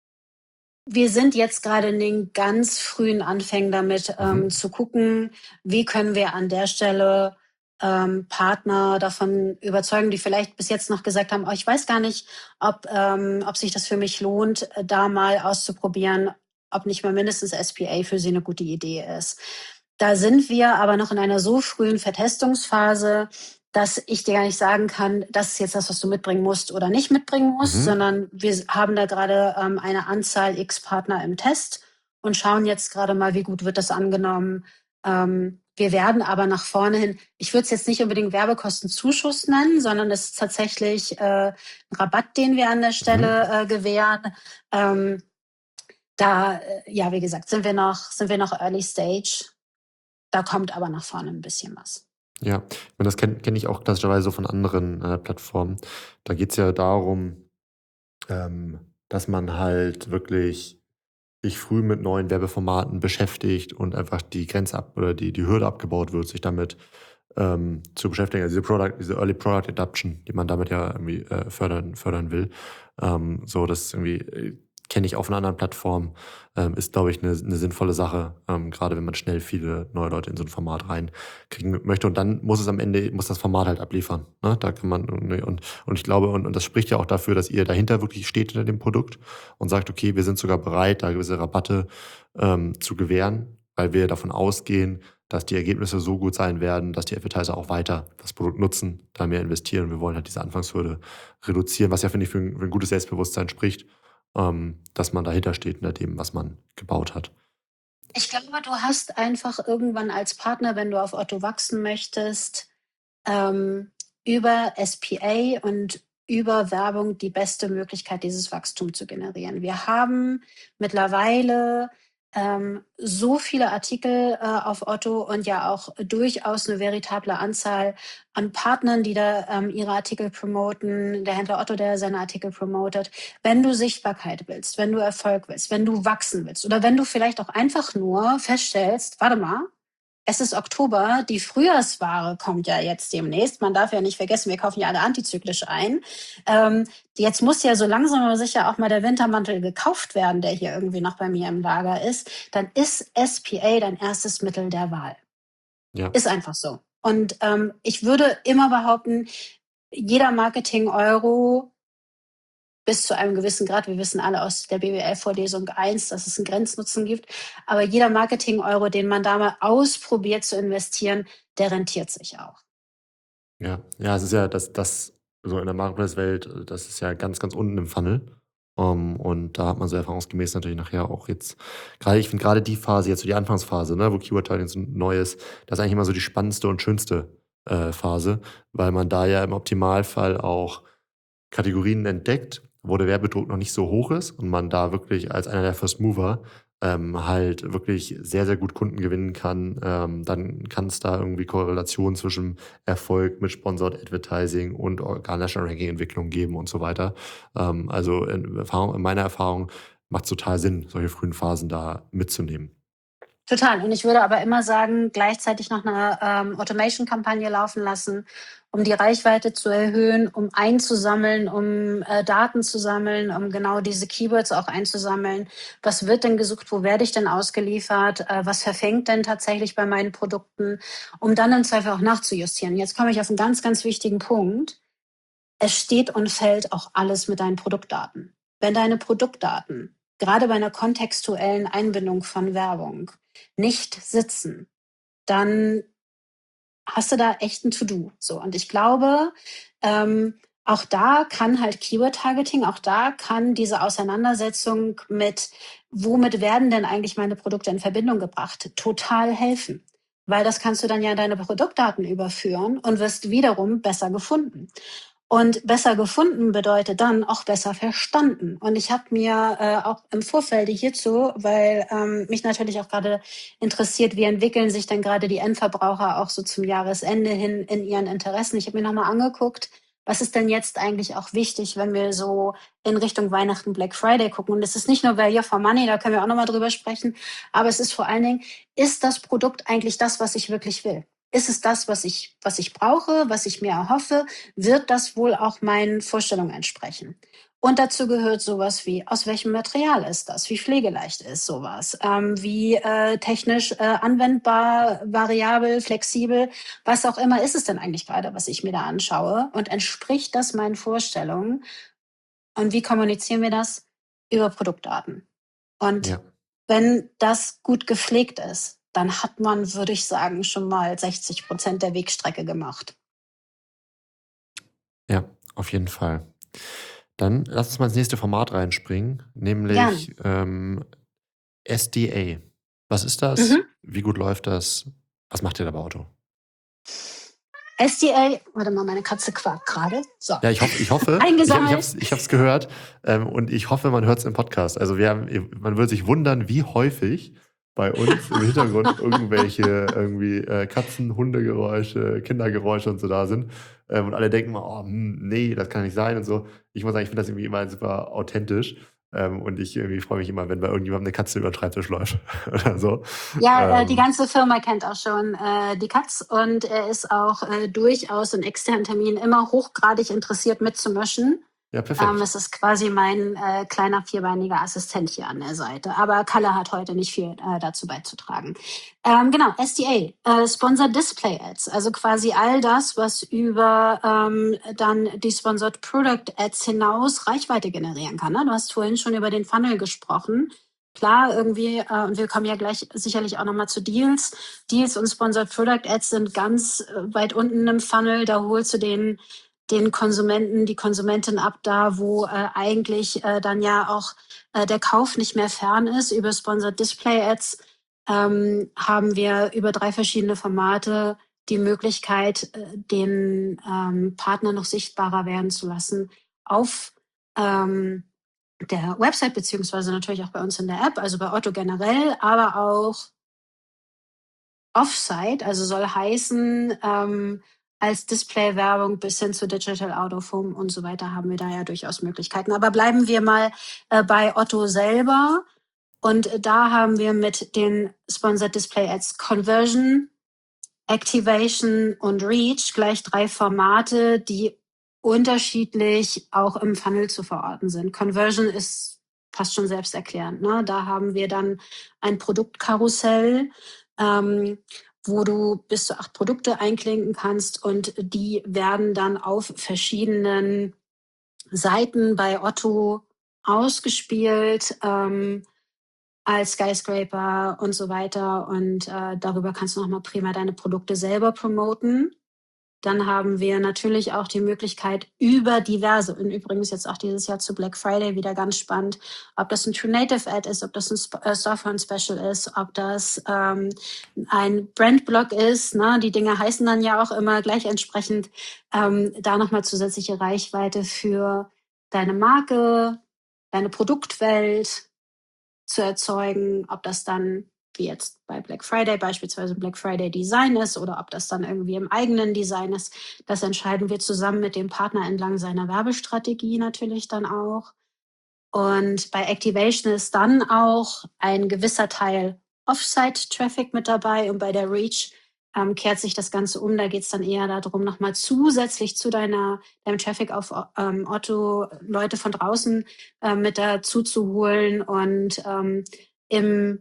Wir sind jetzt gerade in den ganz frühen Anfängen damit, ähm, Mhm. zu gucken, wie können wir an der Stelle ähm, Partner davon überzeugen, die vielleicht bis jetzt noch gesagt haben, oh, ich weiß gar nicht, ob, ähm, ob sich das für mich lohnt, äh, da mal auszuprobieren, ob nicht mal mindestens S P A für sie eine gute Idee ist. Da sind wir aber noch in einer so frühen Vertestungsphase, dass ich dir gar nicht sagen kann, das ist jetzt das, was du mitbringen musst oder nicht mitbringen musst, Mhm. sondern wir haben da gerade ähm, eine Anzahl X Partner im Test und schauen jetzt gerade mal, wie gut wird das angenommen. Ähm, wir werden aber nach vorne hin, ich würde es jetzt nicht unbedingt Werbekostenzuschuss nennen, sondern es ist tatsächlich äh, ein Rabatt, den wir an der Stelle Mhm. äh, gewähren. Ähm, da, äh, ja, wie gesagt, sind wir noch, sind wir noch Early Stage. Da kommt aber nach vorne ein bisschen was. Ja, ich meine, das kenne kenn ich auch klassischerweise so von anderen äh, Plattformen. Da geht es ja darum, ähm, dass man halt wirklich sich früh mit neuen Werbeformaten beschäftigt und einfach die Grenze ab oder die, die Hürde abgebaut wird, sich damit ähm, zu beschäftigen. Also diese Product, diese Early Product Adoption, die man damit ja irgendwie äh, fördern, fördern will. Ähm, so, das irgendwie äh, kenne ich auf einer anderen Plattform, ähm, ist, glaube ich, eine, eine sinnvolle Sache, ähm, gerade wenn man schnell viele neue Leute in so ein Format reinkriegen möchte. Und dann muss es am Ende, muss das Format halt abliefern. Ne? Da kann man, und, und ich glaube, und, und das spricht ja auch dafür, dass ihr dahinter wirklich steht hinter dem Produkt und sagt, okay, wir sind sogar bereit, da gewisse Rabatte ähm, zu gewähren, weil wir davon ausgehen, dass die Ergebnisse so gut sein werden, dass die Advertiser auch weiter das Produkt nutzen, da mehr investieren. Wir wollen halt diese Anfangshürde reduzieren, was ja, finde ich, für ein, für ein gutes Selbstbewusstsein spricht, ähm, dass man dahinter steht hinter dem, was man gebaut hat. Ich glaube, du hast einfach irgendwann als Partner, wenn du auf Otto wachsen möchtest, ähm, über S P A und über Werbung die beste Möglichkeit, dieses Wachstum zu generieren. Wir haben mittlerweile ähm, so viele Artikel äh, auf Otto und ja auch durchaus eine veritable Anzahl an Partnern, die da ähm, ihre Artikel promoten, der Händler Otto, der seine Artikel promotet. Wenn du Sichtbarkeit willst, wenn du Erfolg willst, wenn du wachsen willst oder wenn du vielleicht auch einfach nur feststellst, warte mal, es ist Oktober, die Frühjahrsware kommt ja jetzt demnächst. Man darf ja nicht vergessen, wir kaufen ja alle antizyklisch ein. Ähm, jetzt muss ja so langsam aber sicher auch mal der Wintermantel gekauft werden, der hier irgendwie noch bei mir im Lager ist. Dann ist S P A dein erstes Mittel der Wahl. Ja. Ist einfach so. Und ähm, ich würde immer behaupten, jeder Marketing-Euro bis zu einem gewissen Grad, wir wissen alle aus der B W L-Vorlesung eins, dass es einen Grenznutzen gibt, aber jeder Marketing-Euro, den man da mal ausprobiert zu investieren, der rentiert sich auch. Ja, ja, es ist ja das, das so in der Marketplace-Welt, das ist ja ganz, ganz unten im Funnel. Um, und da hat man so erfahrungsgemäß natürlich nachher auch jetzt, gerade ich finde gerade die Phase, jetzt so die Anfangsphase, ne, wo Keyword-Targeting so neu ist, das ist eigentlich immer so die spannendste und schönste äh, Phase, weil man da ja im Optimalfall auch Kategorien entdeckt, wo der Werbedruck noch nicht so hoch ist und man da wirklich als einer der First Mover ähm, halt wirklich sehr, sehr gut Kunden gewinnen kann. Ähm, dann kann es da irgendwie Korrelationen zwischen Erfolg mit Sponsored Advertising und organischer Ranking-Entwicklung geben und so weiter. Ähm, also in, Erfahrung, in meiner Erfahrung macht es total Sinn, solche frühen Phasen da mitzunehmen. Total. Und ich würde aber immer sagen, gleichzeitig noch eine ähm, Automation-Kampagne laufen lassen, um die Reichweite zu erhöhen, um einzusammeln, um äh, Daten zu sammeln, um genau diese Keywords auch einzusammeln. Was wird denn gesucht? Wo werde ich denn ausgeliefert? Äh, was verfängt denn tatsächlich bei meinen Produkten? Um dann im Zweifel auch nachzujustieren. Jetzt komme ich auf einen ganz, ganz wichtigen Punkt. Es steht und fällt auch alles mit deinen Produktdaten. Wenn deine Produktdaten gerade bei einer kontextuellen Einbindung von Werbung nicht sitzen, dann hast du da echt ein To-Do. So, und ich glaube, ähm, auch da kann halt Keyword-Targeting, auch da kann diese Auseinandersetzung mit, womit werden denn eigentlich meine Produkte in Verbindung gebracht, total helfen. Weil das kannst du dann ja in deine Produktdaten überführen und wirst wiederum besser gefunden. Und besser gefunden bedeutet dann auch besser verstanden. Und ich habe mir äh, auch im Vorfeld hierzu, weil ähm, mich natürlich auch gerade interessiert, wie entwickeln sich denn gerade die Endverbraucher auch so zum Jahresende hin in ihren Interessen. Ich habe mir nochmal angeguckt, was ist denn jetzt eigentlich auch wichtig, wenn wir so in Richtung Weihnachten, Black Friday gucken. Und es ist nicht nur Value for Money, da können wir auch nochmal drüber sprechen, aber es ist vor allen Dingen, ist das Produkt eigentlich das, was ich wirklich will? Ist es das, was ich, was ich brauche, was ich mir erhoffe? Wird das wohl auch meinen Vorstellungen entsprechen? Und dazu gehört sowas wie, aus welchem Material ist das? Wie pflegeleicht ist sowas? Ähm, wie äh, technisch äh, anwendbar, variabel, flexibel? Was auch immer ist es denn eigentlich gerade, was ich mir da anschaue? Und entspricht das meinen Vorstellungen? Und wie kommunizieren wir das? Über Produktdaten. Und Ja. wenn das gut gepflegt ist, dann hat man, würde ich sagen, schon mal sechzig Prozent der Wegstrecke gemacht. Ja, auf jeden Fall. Dann lass uns mal ins nächste Format reinspringen, Gern. nämlich ähm, S D A. Was ist das? Mhm. Wie gut läuft das? Was macht ihr da bei Otto? S D A, warte mal, meine Katze quakt gerade. So. Ja, ich hoffe, ich hoffe, ich, hab- ich Eingesammelt. habe es ich hab's gehört ähm, und ich hoffe, man hört es im Podcast. Also wir haben, man wird sich wundern, wie häufig bei uns im Hintergrund irgendwelche irgendwie äh, Katzen, Hundegeräusche, Kindergeräusche und so da sind. Ähm, und alle denken mal, oh, hm, nee, das kann nicht sein und so. Ich muss sagen, ich finde das irgendwie immer super authentisch. Ähm, und ich irgendwie freue mich immer, wenn bei irgendjemandem eine Katze über den Schreibtisch läuft oder so. Ja, äh, die Ähm, ganze Firma kennt auch schon äh, die Katz und er ist auch äh, durchaus in externen Terminen immer hochgradig interessiert mitzumischen. ja, Ähm, perfekt. es ist quasi mein äh, kleiner vierbeiniger Assistent hier an der Seite. Aber Kalle hat heute nicht viel äh, dazu beizutragen. Ähm, genau, S D A, äh, Sponsored Display Ads, also quasi all das, was über ähm, dann die Sponsored Product Ads hinaus Reichweite generieren kann. Ne? Du hast vorhin schon über den Funnel gesprochen. Klar, irgendwie, äh, und wir kommen ja gleich sicherlich auch nochmal zu Deals. Deals und Sponsored Product Ads sind ganz äh, weit unten im Funnel. Da holst du den den Konsumenten, die Konsumentin ab da, wo äh, eigentlich äh, dann ja auch äh, der Kauf nicht mehr fern ist. Über Sponsored Display Ads ähm, haben wir über drei verschiedene Formate die Möglichkeit, äh, den ähm, Partner noch sichtbarer werden zu lassen auf ähm, der Website, beziehungsweise natürlich auch bei uns in der App, also bei Otto generell, aber auch Offsite, also soll heißen, ähm, als Display-Werbung bis hin zu Digital Out of Home und so weiter haben wir da ja durchaus Möglichkeiten. Aber bleiben wir mal äh, bei Otto selber. Und äh, da haben wir mit den Sponsored Display Ads Conversion, Activation und Reach gleich drei Formate, die unterschiedlich auch im Funnel zu verorten sind. Conversion ist fast schon selbsterklärend. Ne? Da haben wir dann ein Produktkarussell, ähm, wo du bis zu acht Produkte einklinken kannst und die werden dann auf verschiedenen Seiten bei Otto ausgespielt. Ähm, als Skyscraper und so weiter. Und äh, darüber kannst du nochmal prima deine Produkte selber promoten. Dann haben wir natürlich auch die Möglichkeit über diverse, und übrigens jetzt auch dieses Jahr zu Black Friday wieder ganz spannend, ob das ein True Native Ad ist, ob das ein Sp- äh, Storefront Special ist, ob das ähm, ein Brandblock ist. Ne? Die Dinge heißen dann ja auch immer gleich entsprechend, ähm, da nochmal zusätzliche Reichweite für deine Marke, deine Produktwelt zu erzeugen, ob das dann wie jetzt bei Black Friday beispielsweise Black Friday Design ist oder ob das dann irgendwie im eigenen Design ist. Das entscheiden wir zusammen mit dem Partner entlang seiner Werbestrategie natürlich dann auch. Und bei Activation ist dann auch ein gewisser Teil Offsite-Traffic mit dabei und bei der Reach ähm, kehrt sich das Ganze um. Da geht es dann eher darum, nochmal zusätzlich zu deiner, deinem Traffic auf ähm, Otto Leute von draußen äh, mit dazu zu holen und ähm, im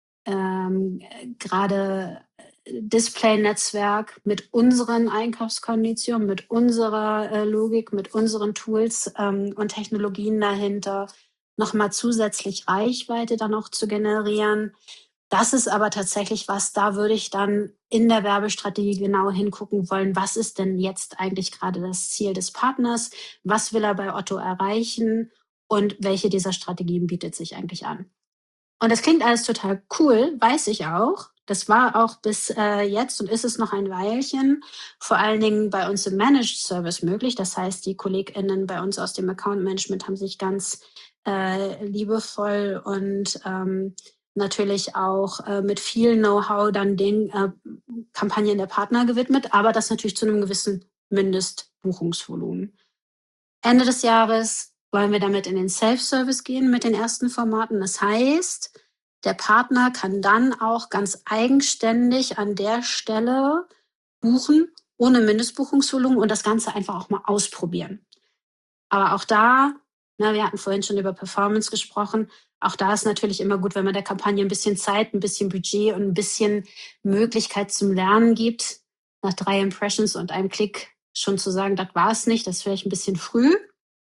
ähm, gerade Display-Netzwerk mit unseren Einkaufskonditionen, mit unserer äh, Logik, mit unseren Tools ähm, und Technologien dahinter nochmal zusätzlich Reichweite dann auch zu generieren. Das ist aber tatsächlich was, da würde ich dann in der Werbestrategie genau hingucken wollen, was ist denn jetzt eigentlich gerade das Ziel des Partners, was will er bei Otto erreichen und welche dieser Strategien bietet sich eigentlich an. Und das klingt alles total cool, weiß ich auch. Das war auch bis äh, jetzt und ist es noch ein Weilchen, vor allen Dingen bei uns im Managed Service möglich. Das heißt, die KollegInnen bei uns aus dem Account Management haben sich ganz äh, liebevoll und ähm, natürlich auch äh, mit viel Know-how dann den äh, Kampagnen der Partner gewidmet, aber das natürlich zu einem gewissen Mindestbuchungsvolumen. Ende des Jahres wollen wir damit in den Self-Service gehen mit den ersten Formaten. Das heißt, der Partner kann dann auch ganz eigenständig an der Stelle buchen, ohne Mindestbuchungsvolumen und das Ganze einfach auch mal ausprobieren. Aber auch da, na, wir hatten vorhin schon über Performance gesprochen, auch da ist natürlich immer gut, wenn man der Kampagne ein bisschen Zeit, ein bisschen Budget und ein bisschen Möglichkeit zum Lernen gibt, nach drei Impressions und einem Klick schon zu sagen, das war es nicht, das ist vielleicht ein bisschen früh.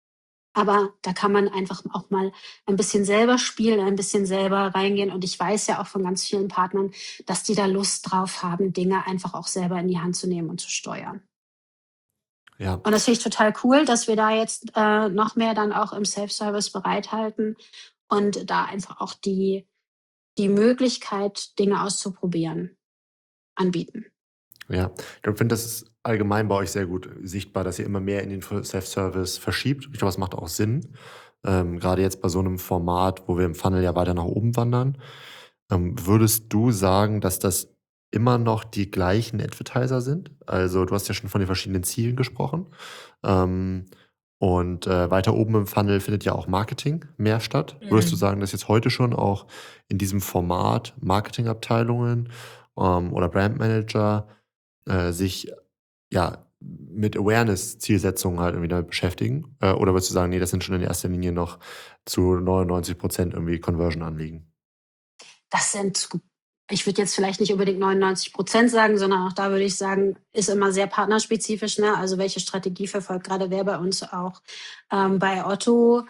Aber da kann man einfach auch mal ein bisschen selber spielen, ein bisschen selber reingehen. Und ich weiß ja auch von ganz vielen Partnern, dass die da Lust drauf haben, Dinge einfach auch selber in die Hand zu nehmen und zu steuern. Ja. Und das finde ich total cool, dass wir da jetzt äh, noch mehr dann auch im Self-Service bereithalten und da einfach auch die, die Möglichkeit, Dinge auszuprobieren, anbieten. Ja, ich finde, das ist allgemein bei euch sehr gut sichtbar, dass ihr immer mehr in den Self-Service verschiebt. Ich glaube, das macht auch Sinn. Ähm, gerade jetzt bei so einem Format, wo wir im Funnel ja weiter nach oben wandern. Ähm, würdest du sagen, dass das immer noch die gleichen Advertiser sind? Also du hast ja schon von den verschiedenen Zielen gesprochen. Ähm, und äh, weiter oben im Funnel findet ja auch Marketing mehr statt. Mhm. Würdest du sagen, dass jetzt heute schon auch in diesem Format Marketingabteilungen ähm, oder Brandmanager äh, sich ja mit Awareness-Zielsetzungen halt irgendwie damit beschäftigen? Äh, oder würdest du sagen, nee, das sind schon in erster Linie noch zu neunundneunzig Prozent irgendwie Conversion-Anliegen? Das sind, ich würde jetzt vielleicht nicht unbedingt neunundneunzig Prozent sagen, sondern auch da würde ich sagen, ist immer sehr partnerspezifisch. Ne? Also welche Strategie verfolgt gerade wer bei uns auch ähm, bei Otto.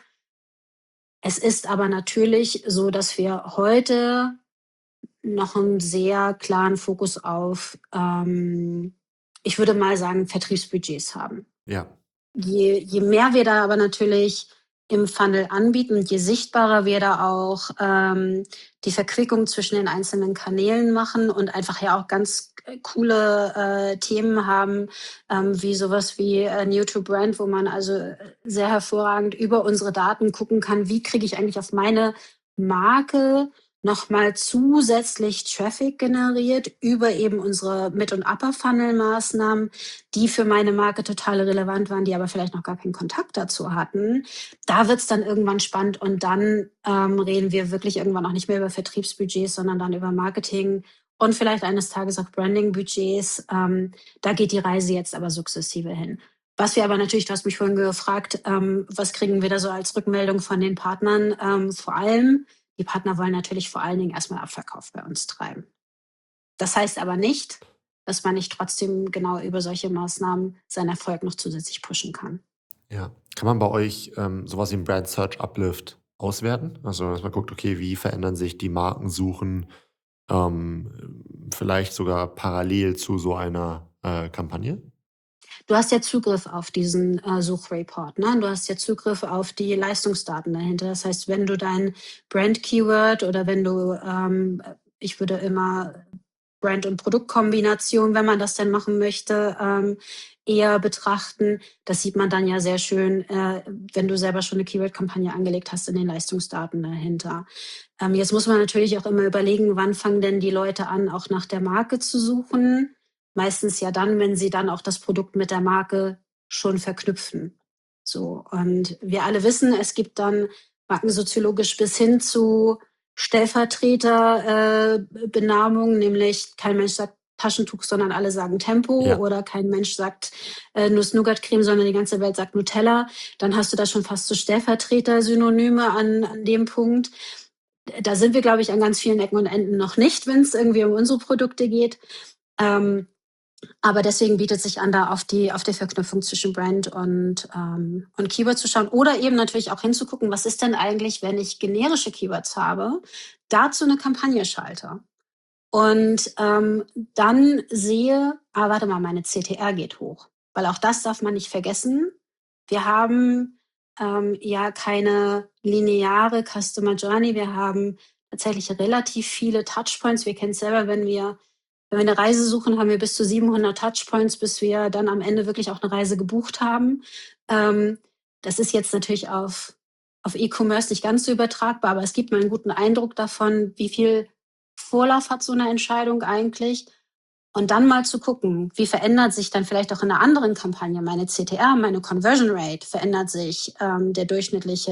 Es ist aber natürlich so, dass wir heute noch einen sehr klaren Fokus auf, ähm, ich würde mal sagen, Vertriebsbudgets haben. Ja. Je, je mehr wir da aber natürlich im Funnel anbieten und je sichtbarer wir da auch ähm, die Verquickung zwischen den einzelnen Kanälen machen und einfach ja auch ganz coole äh, Themen haben, ähm, wie sowas wie äh, New to Brand, wo man also sehr hervorragend über unsere Daten gucken kann, wie kriege ich eigentlich auf meine Marke nochmal zusätzlich Traffic generiert über eben unsere Mid- und Upper-Funnel-Maßnahmen, die für meine Marke total relevant waren, die aber vielleicht noch gar keinen Kontakt dazu hatten. Da wird's dann irgendwann spannend und dann ähm, reden wir wirklich irgendwann auch nicht mehr über Vertriebsbudgets, sondern dann über Marketing und vielleicht eines Tages auch Branding-Budgets. Ähm, da geht die Reise jetzt aber sukzessive hin. Was wir aber natürlich, du hast mich vorhin gefragt, ähm, was kriegen wir da so als Rückmeldung von den Partnern? Ähm, vor allem, die Partner wollen natürlich vor allen Dingen erstmal Abverkauf bei uns treiben. Das heißt aber nicht, dass man nicht trotzdem genau über solche Maßnahmen seinen Erfolg noch zusätzlich pushen kann. Ja. Kann man bei euch ähm, sowas wie ein Brand Search Uplift auswerten? Also, dass man guckt, okay, wie verändern sich die Markensuchen ähm, vielleicht sogar parallel zu so einer äh, Kampagne? Du hast ja Zugriff auf diesen äh, Suchreport, ne? Du hast ja Zugriff auf die Leistungsdaten dahinter. Das heißt, wenn du dein Brand-Keyword oder wenn du, ähm, ich würde immer Brand- und Produktkombination, wenn man das denn machen möchte, ähm, eher betrachten. Das sieht man dann ja sehr schön, äh, wenn du selber schon eine Keyword-Kampagne angelegt hast in den Leistungsdaten dahinter. Ähm, jetzt muss man natürlich auch immer überlegen, wann fangen denn die Leute an, auch nach der Marke zu suchen. Meistens ja dann, wenn sie dann auch das Produkt mit der Marke schon verknüpfen. So, und wir alle wissen, es gibt dann markensoziologisch bis hin zu Stellvertreter-Benamung, äh, nämlich kein Mensch sagt Taschentuch, sondern alle sagen Tempo, Ja. oder kein Mensch sagt äh, Nuss-Nougat-Creme, sondern die ganze Welt sagt Nutella. Dann hast du da schon fast so Stellvertreter-Synonyme an, an dem Punkt. Da sind wir, glaube ich, an ganz vielen Ecken und Enden noch nicht, wenn es irgendwie um unsere Produkte geht. Ähm, aber deswegen bietet sich an, da auf die, auf die Verknüpfung zwischen Brand und, ähm, und Keyword zu schauen. Oder eben natürlich auch hinzugucken, was ist denn eigentlich, wenn ich generische Keywords habe, dazu eine Kampagne schalte. Und ähm, dann sehe, ah, warte mal, meine C T R geht hoch. Weil auch das darf man nicht vergessen. Wir haben ähm, ja keine lineare Customer Journey. Wir haben tatsächlich relativ viele Touchpoints. Wir kennen es selber, wenn wir, wenn wir eine Reise suchen, haben wir bis zu siebenhundert Touchpoints, bis wir dann am Ende wirklich auch eine Reise gebucht haben. Ähm, das ist jetzt natürlich auf, auf E-Commerce nicht ganz so übertragbar, aber es gibt mal einen guten Eindruck davon, wie viel Vorlauf hat so eine Entscheidung eigentlich. Und dann mal zu gucken, wie verändert sich dann vielleicht auch in einer anderen Kampagne meine C T R, meine Conversion Rate, verändert sich ähm, der durchschnittliche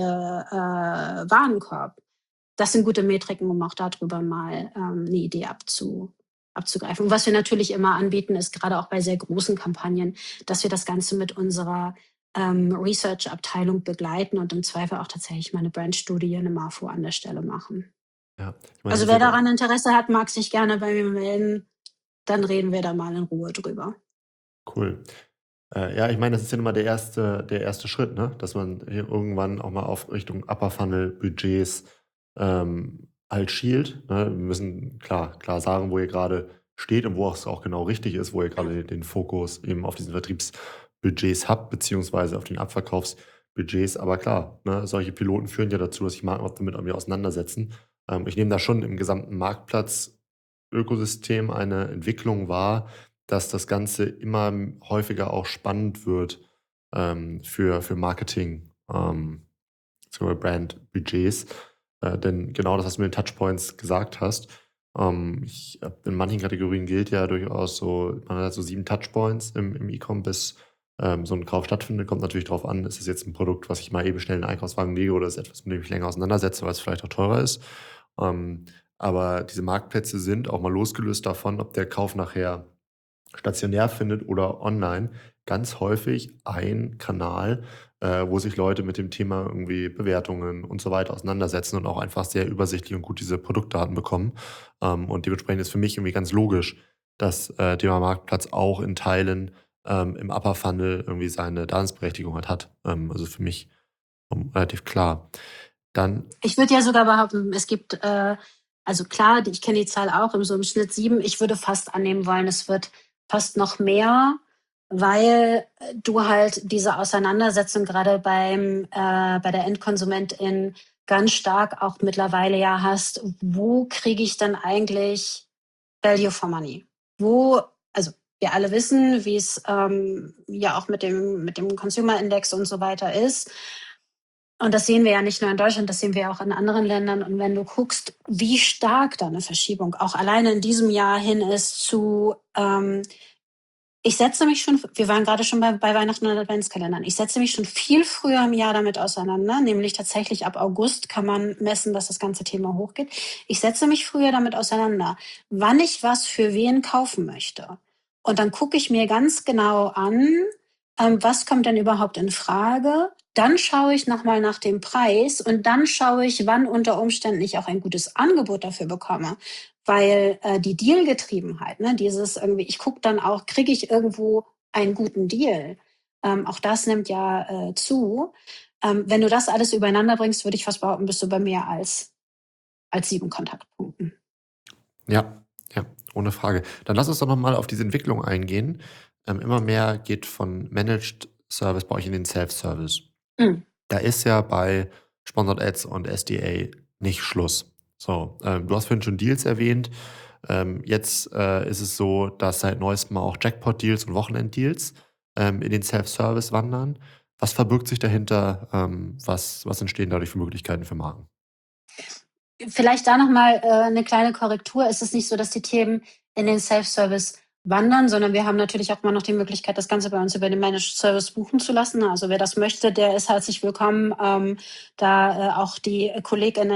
äh, Warenkorb. Das sind gute Metriken, um auch darüber mal ähm, eine Idee abzu, abzugreifen. Und was wir natürlich immer anbieten, ist gerade auch bei sehr großen Kampagnen, dass wir das Ganze mit unserer ähm, Research-Abteilung begleiten und im Zweifel auch tatsächlich mal eine Brandstudie, eine M A F O an der Stelle machen. Ja, ich meine, Also das wer ist ja- daran Interesse hat, mag sich gerne bei mir melden. Dann reden wir da mal in Ruhe drüber. Cool. Äh, ja, ich meine, das ist ja immer der erste, der erste Schritt, ne? Dass man hier irgendwann auch mal auf Richtung Upper Funnel Budgets ähm, halt schielt. Ne? Wir müssen klar, klar sagen, wo ihr gerade steht und wo es auch genau richtig ist, wo ihr gerade den, den Fokus eben auf diesen Vertriebsbudgets habt, beziehungsweise auf den Abverkaufsbudgets. Aber klar, ne, solche Piloten führen ja dazu, dass sich Marken auch damit irgendwie auseinandersetzen. Ähm, ich nehme da schon im gesamten Marktplatz-Ökosystem eine Entwicklung wahr, dass das Ganze immer häufiger auch spannend wird ähm, für, für Marketing, ähm, für Brand-Budgets. Äh, denn genau das, was du mit den Touchpoints gesagt hast, ähm, ich, in manchen Kategorien gilt ja durchaus so, man hat so sieben Touchpoints im, im E-Com, bis ähm, so ein Kauf stattfindet. Kommt natürlich darauf an, ist es jetzt ein Produkt, was ich mal eben schnell in den Einkaufswagen lege, oder ist es etwas, mit dem ich länger auseinandersetze, weil es vielleicht auch teurer ist. Ähm, aber diese Marktplätze sind auch mal losgelöst davon, ob der Kauf nachher stationär findet oder online, ganz häufig ein Kanal, äh, wo sich Leute mit dem Thema irgendwie Bewertungen und so weiter auseinandersetzen und auch einfach sehr übersichtlich und gut diese Produktdaten bekommen. Ähm, und dementsprechend ist für mich irgendwie ganz logisch, dass äh, Thema Marktplatz auch in Teilen ähm, im Upper Funnel irgendwie seine Daseinsberechtigung halt hat. Ähm, also für mich um, relativ klar. Dann, Ich würde ja sogar behaupten, es gibt, äh, also klar, die- ich kenne die Zahl auch, im, so im Schnitt sieben. Ich würde fast annehmen wollen, es wird fast noch mehr, weil äh, du halt diese Auseinandersetzung gerade beim äh, bei der Endkonsumentin ganz stark auch mittlerweile ja hast. Wo kriege ich dann eigentlich Value for Money? Wo, also wir alle wissen, wie es ähm, ja auch mit dem mit dem Consumer Index und so weiter ist. Und das sehen wir ja nicht nur in Deutschland, das sehen wir auch in anderen Ländern. Und wenn du guckst, wie stark da eine Verschiebung auch alleine in diesem Jahr hin ist zu, ähm, ich setze mich schon, wir waren gerade schon bei, bei Weihnachten und Adventskalendern, ich setze mich schon viel früher im Jahr damit auseinander, nämlich tatsächlich ab August kann man messen, dass das ganze Thema hochgeht. Ich setze mich früher damit auseinander, wann ich was für wen kaufen möchte. Und dann gucke ich mir ganz genau an, ähm, was kommt denn überhaupt in Frage. Dann schaue ich nochmal nach dem Preis und dann schaue ich, wann unter Umständen ich auch ein gutes Angebot dafür bekomme. Weil äh, die Dealgetriebenheit, ne, dieses irgendwie, ich gucke dann auch, kriege ich irgendwo einen guten Deal. Ähm, auch das nimmt ja äh, zu. Ähm, wenn du das alles übereinander bringst, würde ich fast behaupten, bist du bei mehr als, als sieben Kontaktpunkten. ja, ja, ohne Frage. Dann lass uns doch nochmal auf diese Entwicklung eingehen. Ähm, immer mehr geht von Managed Service bei euch in den Self-Service. Mhm. Da ist ja bei Sponsored Ads und S D A nicht Schluss. So, ähm, du hast vorhin schon Deals erwähnt. Ähm, jetzt äh, ist es so, dass seit neuestem auch Jackpot-Deals und Wochenend-Deals ähm, in den Self-Service wandern. Was verbirgt sich dahinter? Ähm, was, was entstehen dadurch für Möglichkeiten für Marken? Vielleicht da nochmal äh, eine kleine Korrektur. Es ist nicht so, dass die Themen in den Self-Service wandern, sondern wir haben natürlich auch immer noch die Möglichkeit, das Ganze bei uns über den Managed Service buchen zu lassen. Also wer das möchte, der ist herzlich willkommen, ähm, da äh, auch die KollegInnen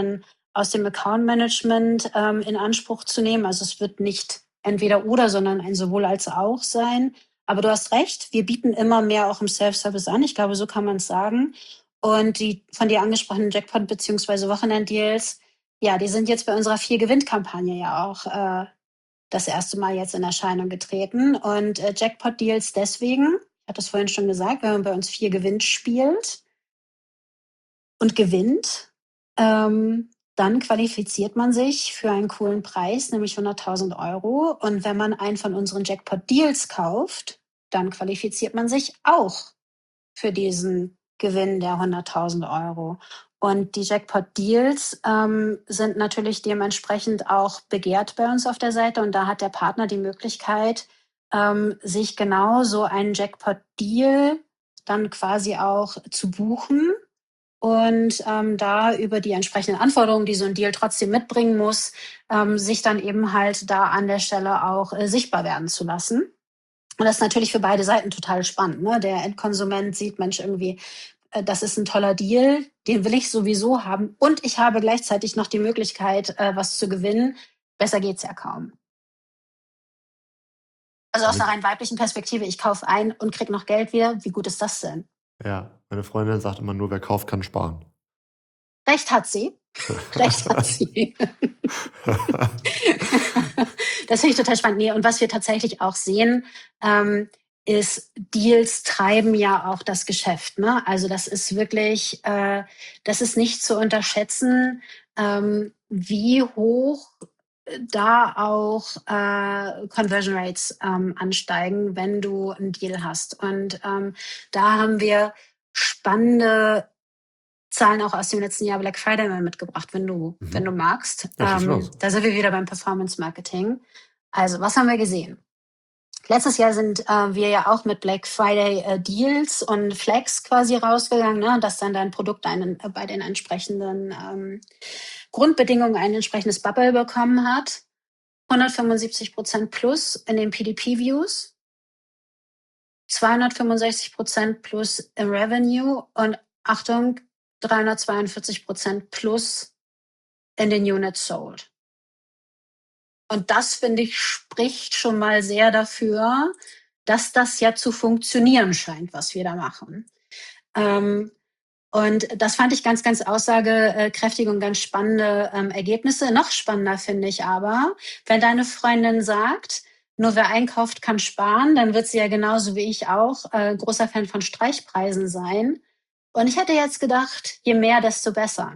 aus dem Account-Management ähm, in Anspruch zu nehmen. Also es wird nicht entweder oder, sondern ein sowohl als auch sein. Aber du hast recht, wir bieten immer mehr auch im Self-Service an. Ich glaube, so kann man es sagen. Und die von dir angesprochenen Jackpot- bzw. Wochenend-Deals, ja, die sind jetzt bei unserer Vier-Gewinn-Kampagne ja auch äh, das erste Mal jetzt in Erscheinung getreten. Und äh, Jackpot-Deals deswegen, ich hatte es vorhin schon gesagt, wenn man bei uns vier gewinnt spielt und gewinnt, ähm, dann qualifiziert man sich für einen coolen Preis, nämlich hunderttausend Euro. Und wenn man einen von unseren Jackpot-Deals kauft, dann qualifiziert man sich auch für diesen Gewinn der hunderttausend Euro. Und die Jackpot-Deals ähm, sind natürlich dementsprechend auch begehrt bei uns auf der Seite. Und da hat der Partner die Möglichkeit, ähm, sich genau so einen Jackpot-Deal dann quasi auch zu buchen und ähm, da über die entsprechenden Anforderungen, die so ein Deal trotzdem mitbringen muss, ähm, sich dann eben halt da an der Stelle auch äh, sichtbar werden zu lassen. Und das ist natürlich für beide Seiten total spannend. Ne? Der Endkonsument sieht, Mensch, irgendwie, äh, das ist ein toller Deal, den will ich sowieso haben. Und ich habe gleichzeitig noch die Möglichkeit, äh, was zu gewinnen. Besser geht's ja kaum. Also aus einer rein weiblichen Perspektive, ich kaufe ein und krieg noch Geld wieder. Wie gut ist das denn? Ja, meine Freundin sagt immer nur, wer kauft, kann sparen. Recht hat sie. Recht hat sie. Das finde ich total spannend. Nee, und was wir tatsächlich auch sehen, ähm, ist, Deals treiben ja auch das Geschäft. Ne? Also das ist wirklich, äh, das ist nicht zu unterschätzen, ähm, wie hoch da auch äh, Conversion Rates ähm, ansteigen, wenn du einen Deal hast. Und ähm, da haben wir spannende Zahlen auch aus dem letzten Jahr Black Friday mal mitgebracht, wenn du, Mhm. wenn du magst. Ja, schieß ähm, los. da sind wir wieder beim Performance Marketing. Also, was haben wir gesehen? Letztes Jahr sind äh, wir ja auch mit Black Friday äh, Deals und Flex quasi rausgegangen, ne? Dass dann dein Produkt einen, äh, bei den entsprechenden ähm, Grundbedingungen ein entsprechendes Bubble bekommen hat. hundertfünfundsiebzig Prozent plus in den P D P-Views, zweihundertfünfundsechzig Prozent plus im Revenue und Achtung, dreihundertzweiundvierzig Prozent plus in den Units sold. Und das, finde ich, spricht schon mal sehr dafür, dass das ja zu funktionieren scheint, was wir da machen. Ähm, und das fand ich ganz, ganz aussagekräftige und ganz spannende ähm, Ergebnisse. Noch spannender finde ich aber, wenn deine Freundin sagt, nur wer einkauft, kann sparen, dann wird sie ja genauso wie ich auch äh, großer Fan von Streichpreisen sein. Und ich hätte jetzt gedacht, je mehr, desto besser.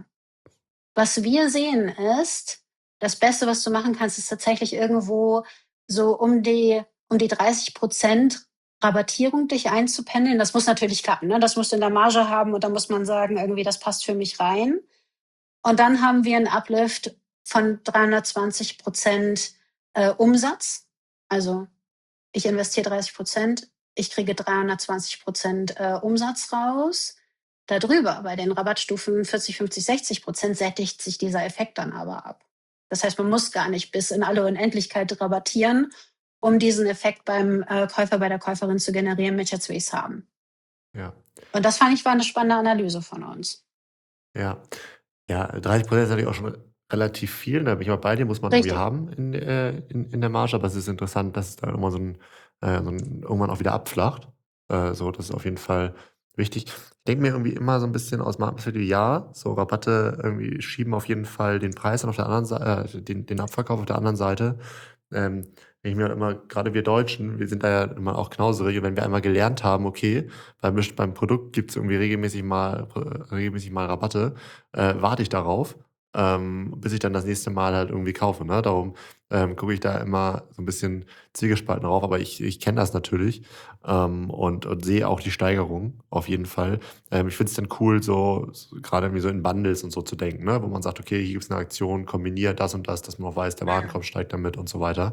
Was wir sehen ist, das Beste, was du machen kannst, ist tatsächlich irgendwo so um die, um die dreißig Prozent Rabattierung dich einzupendeln. Das muss natürlich klappen. Ne? Das musst du in der Marge haben und da muss man sagen, irgendwie, das passt für mich rein. Und dann haben wir einen Uplift von dreihundertzwanzig Prozent äh, Umsatz. Also ich investiere dreißig Prozent, ich kriege dreihundertzwanzig Prozent äh, Umsatz raus. Darüber, bei den Rabattstufen vierzig, fünfzig, sechzig Prozent, sättigt sich dieser Effekt dann aber ab. Das heißt, man muss gar nicht bis in alle Unendlichkeit rabattieren, um diesen Effekt beim äh, Käufer, bei der Käuferin zu generieren, mit jetzt will ich's haben. Ja. Und das fand ich war eine spannende Analyse von uns. Ja. Ja, dreißig Prozent ist natürlich auch schon relativ viel. Da bin ich mal bei dir, muss man irgendwie Richtig. haben in, äh, in, in der Marge. Aber es ist interessant, dass es da immer so ein, äh, so ein irgendwann auch wieder abflacht. Äh, so, das ist auf jeden Fall wichtig. Ich denke mir irgendwie immer so ein bisschen aus Markenperspektive, ja, so Rabatte irgendwie schieben auf jeden Fall den Preis und auf der anderen Seite, äh, den, den Abverkauf auf der anderen Seite. Ähm, wenn ich mir immer, gerade wir Deutschen, wir sind da ja immer auch knauserig, und wenn wir einmal gelernt haben, okay, beim, beim Produkt gibt es irgendwie regelmäßig mal, regelmäßig mal Rabatte, äh, warte ich darauf, ähm, bis ich dann das nächste Mal halt irgendwie kaufe. Ne? Darum ähm, gucke ich da immer so ein bisschen zwiegespalten drauf, aber ich, ich kenne das natürlich ähm, und, und sehe auch die Steigerung auf jeden Fall. Ähm, ich finde es dann cool, so, so gerade irgendwie so in Bundles und so zu denken, ne? Wo man sagt, okay, hier gibt es eine Aktion, kombiniert das und das, dass man auch weiß, der Warenkorb steigt damit und so weiter.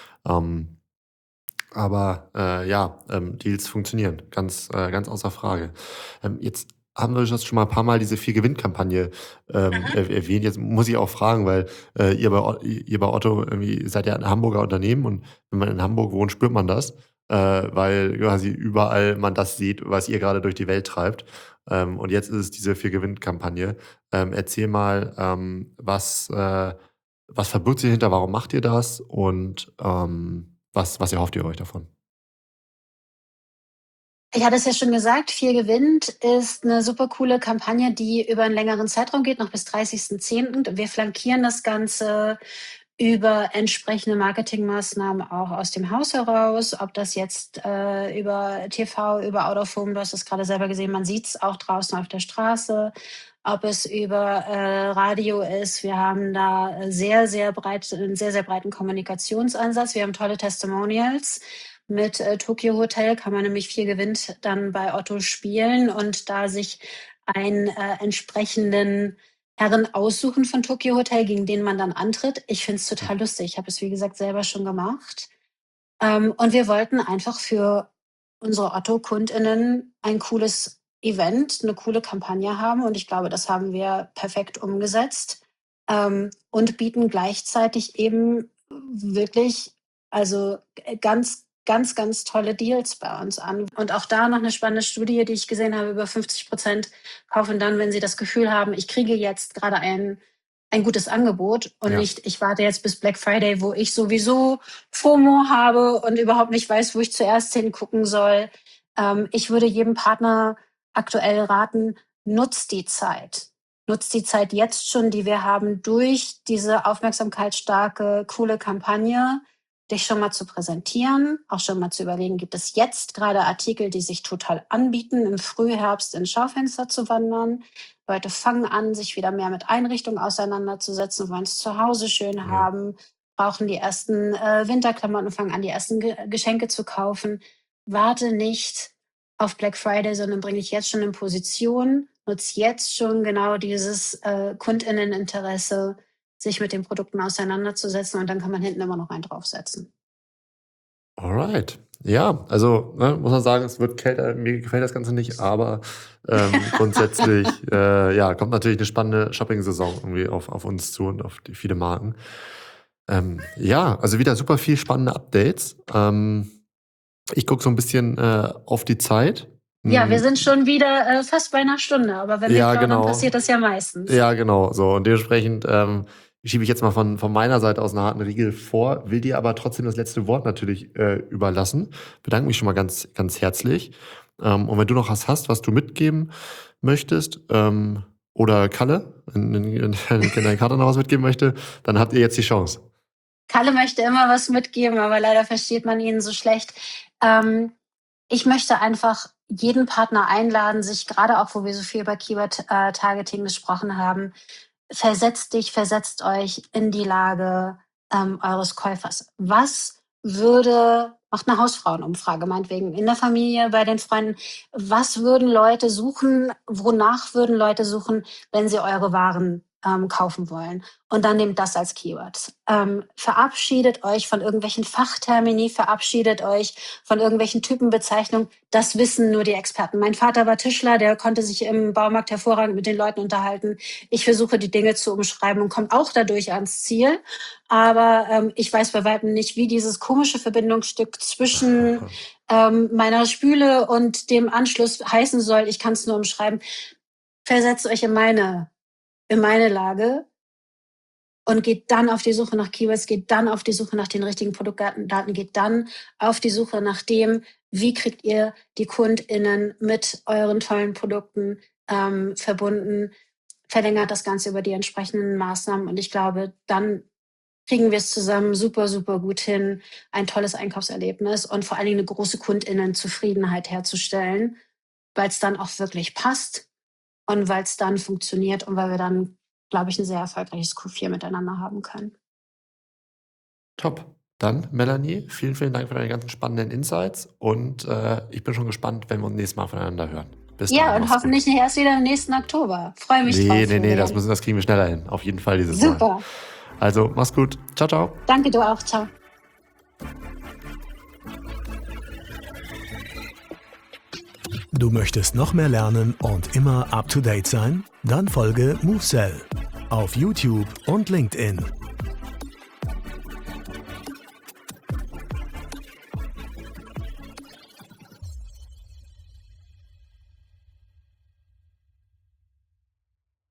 Ähm, aber äh, ja, ähm, Deals funktionieren, ganz, äh, ganz außer Frage. Ähm, jetzt haben wir das schon mal ein paar Mal diese Vier-Gewinn-Kampagne ähm, Mhm. er- erwähnt. Jetzt muss ich auch fragen, weil äh, ihr, bei, O- ihr bei Otto irgendwie seid ja ein Hamburger Unternehmen, und wenn man in Hamburg wohnt, spürt man das. äh, weil quasi überall man das sieht, was ihr gerade durch die Welt treibt. Ähm, und jetzt ist es diese Vier-Gewinn-Kampagne. Ähm, erzähl mal, ähm, was, äh, was verbirgt sich hinter, warum macht ihr das und ähm, was, was erhofft ihr euch davon? Ich hatte es ja schon gesagt, Vier gewinnt ist eine super coole Kampagne, die über einen längeren Zeitraum geht, noch bis dreißigsten zehnten Wir flankieren das Ganze über entsprechende Marketingmaßnahmen auch aus dem Haus heraus, ob das jetzt äh, über T V, über Out of Home, du hast es gerade selber gesehen, man sieht es auch draußen auf der Straße, ob es über äh, Radio ist. Wir haben da sehr, sehr breit, einen sehr, sehr breiten Kommunikationsansatz. Wir haben tolle Testimonials. Mit äh, Tokyo Hotel kann man nämlich Vier gewinnt dann bei Otto spielen und da sich einen äh, entsprechenden Herren aussuchen von Tokyo Hotel, gegen den man dann antritt. Ich finde es total lustig. Ich habe es, wie gesagt, selber schon gemacht. Ähm, und wir wollten einfach für unsere Otto-KundInnen ein cooles Event, eine coole Kampagne haben. Und ich glaube, das haben wir perfekt umgesetzt. Ähm, und bieten gleichzeitig eben wirklich, also ganz ganz, ganz tolle Deals bei uns an. Und auch da noch eine spannende Studie, die ich gesehen habe, über fünfzig Prozent kaufen dann, wenn sie das Gefühl haben, ich kriege jetzt gerade ein, ein gutes Angebot und Ja. nicht, ich warte jetzt bis Black Friday, wo ich sowieso FOMO habe und überhaupt nicht weiß, wo ich zuerst hingucken soll. Ähm, ich würde jedem Partner aktuell raten, nutzt die Zeit. Nutzt die Zeit jetzt schon, die wir haben, durch diese aufmerksamkeitsstarke, coole Kampagne, dich schon mal zu präsentieren, auch schon mal zu überlegen, gibt es jetzt gerade Artikel, die sich total anbieten, im Frühherbst ins Schaufenster zu wandern. Leute fangen an, sich wieder mehr mit Einrichtungen auseinanderzusetzen, wollen es zu Hause schön Ja. haben, brauchen die ersten äh, Winterklamotten, fangen an, die ersten Ge- Geschenke zu kaufen. Warte nicht auf Black Friday, sondern bring dich jetzt schon in Position, nutz jetzt schon genau dieses äh, KundInneninteresse, sich mit den Produkten auseinanderzusetzen und dann kann man hinten immer noch einen draufsetzen. Alright. Ja, also ne, muss man sagen, es wird kälter. Mir gefällt das Ganze nicht, aber ähm, grundsätzlich äh, ja, kommt natürlich eine spannende Shopping-Saison irgendwie auf, auf uns zu und auf die viele Marken. Ähm, ja, also wieder super viel spannende Updates. Ähm, ich gucke so ein bisschen äh, auf die Zeit. Ja, wir Hm, sind schon wieder äh, fast bei einer Stunde, aber wenn wir Ja, plaudern, genau. passiert das ja meistens. Ja, genau. So, und dementsprechend ähm, schiebe ich jetzt mal von, von meiner Seite aus einen harten Riegel vor, will dir aber trotzdem das letzte Wort natürlich äh, überlassen. Bedanke mich schon mal ganz, ganz herzlich. Ähm, und wenn du noch was hast, was du mitgeben möchtest, ähm, oder Kalle, wenn, wenn, wenn dein Kater noch was mitgeben möchte, dann habt ihr jetzt die Chance. Kalle möchte immer was mitgeben, aber leider versteht man ihn so schlecht. Ähm, ich möchte einfach jeden Partner einladen, sich gerade auch, wo wir so viel über Keyword-Targeting gesprochen haben, versetzt dich, versetzt euch in die Lage ähm, eures Käufers. Was würde, macht eine Hausfrauenumfrage meinetwegen, in der Familie, bei den Freunden, was würden Leute suchen, wonach würden Leute suchen, wenn sie eure Waren ähm, kaufen wollen? Und dann nehmt das als Keyword. Ähm, verabschiedet euch von irgendwelchen Fachtermini, verabschiedet euch von irgendwelchen Typenbezeichnungen. Das wissen nur die Experten. Mein Vater war Tischler, der konnte sich im Baumarkt hervorragend mit den Leuten unterhalten. Ich versuche, die Dinge zu umschreiben und komme auch dadurch ans Ziel. Aber ähm, ich weiß bei weitem nicht, wie dieses komische Verbindungsstück zwischen ähm, meiner Spüle und dem Anschluss heißen soll. Ich kann es nur umschreiben. Versetzt euch in meine, in meine Lage und geht dann auf die Suche nach Keywords, geht dann auf die Suche nach den richtigen Produktdaten, geht dann auf die Suche nach dem, wie kriegt ihr die KundInnen mit euren tollen Produkten ähm, verbunden, verlängert das Ganze über die entsprechenden Maßnahmen und ich glaube, dann kriegen wir es zusammen super, super gut hin, ein tolles Einkaufserlebnis und vor allen Dingen eine große KundInnen-Zufriedenheit herzustellen, weil es dann auch wirklich passt und weil es dann funktioniert und weil wir dann, glaube ich, ein sehr erfolgreiches Q vier miteinander haben können. Top. Dann, Melanie, vielen, vielen Dank für deine ganzen spannenden Insights und äh, ich bin schon gespannt, wenn wir uns nächstes Mal voneinander hören. Bis Ja, dann, und mach's hoffentlich gut. nicht erst wieder im nächsten Oktober. Freue mich Nee, drauf. nee, nee, Florian. das, müssen, das kriegen wir schneller hin. Auf jeden Fall dieses Mal. Super. Also, mach's gut. Ciao, ciao. Danke, du auch. Ciao. Du möchtest noch mehr lernen und immer up to date sein? Dann folge MoveSell auf YouTube und LinkedIn.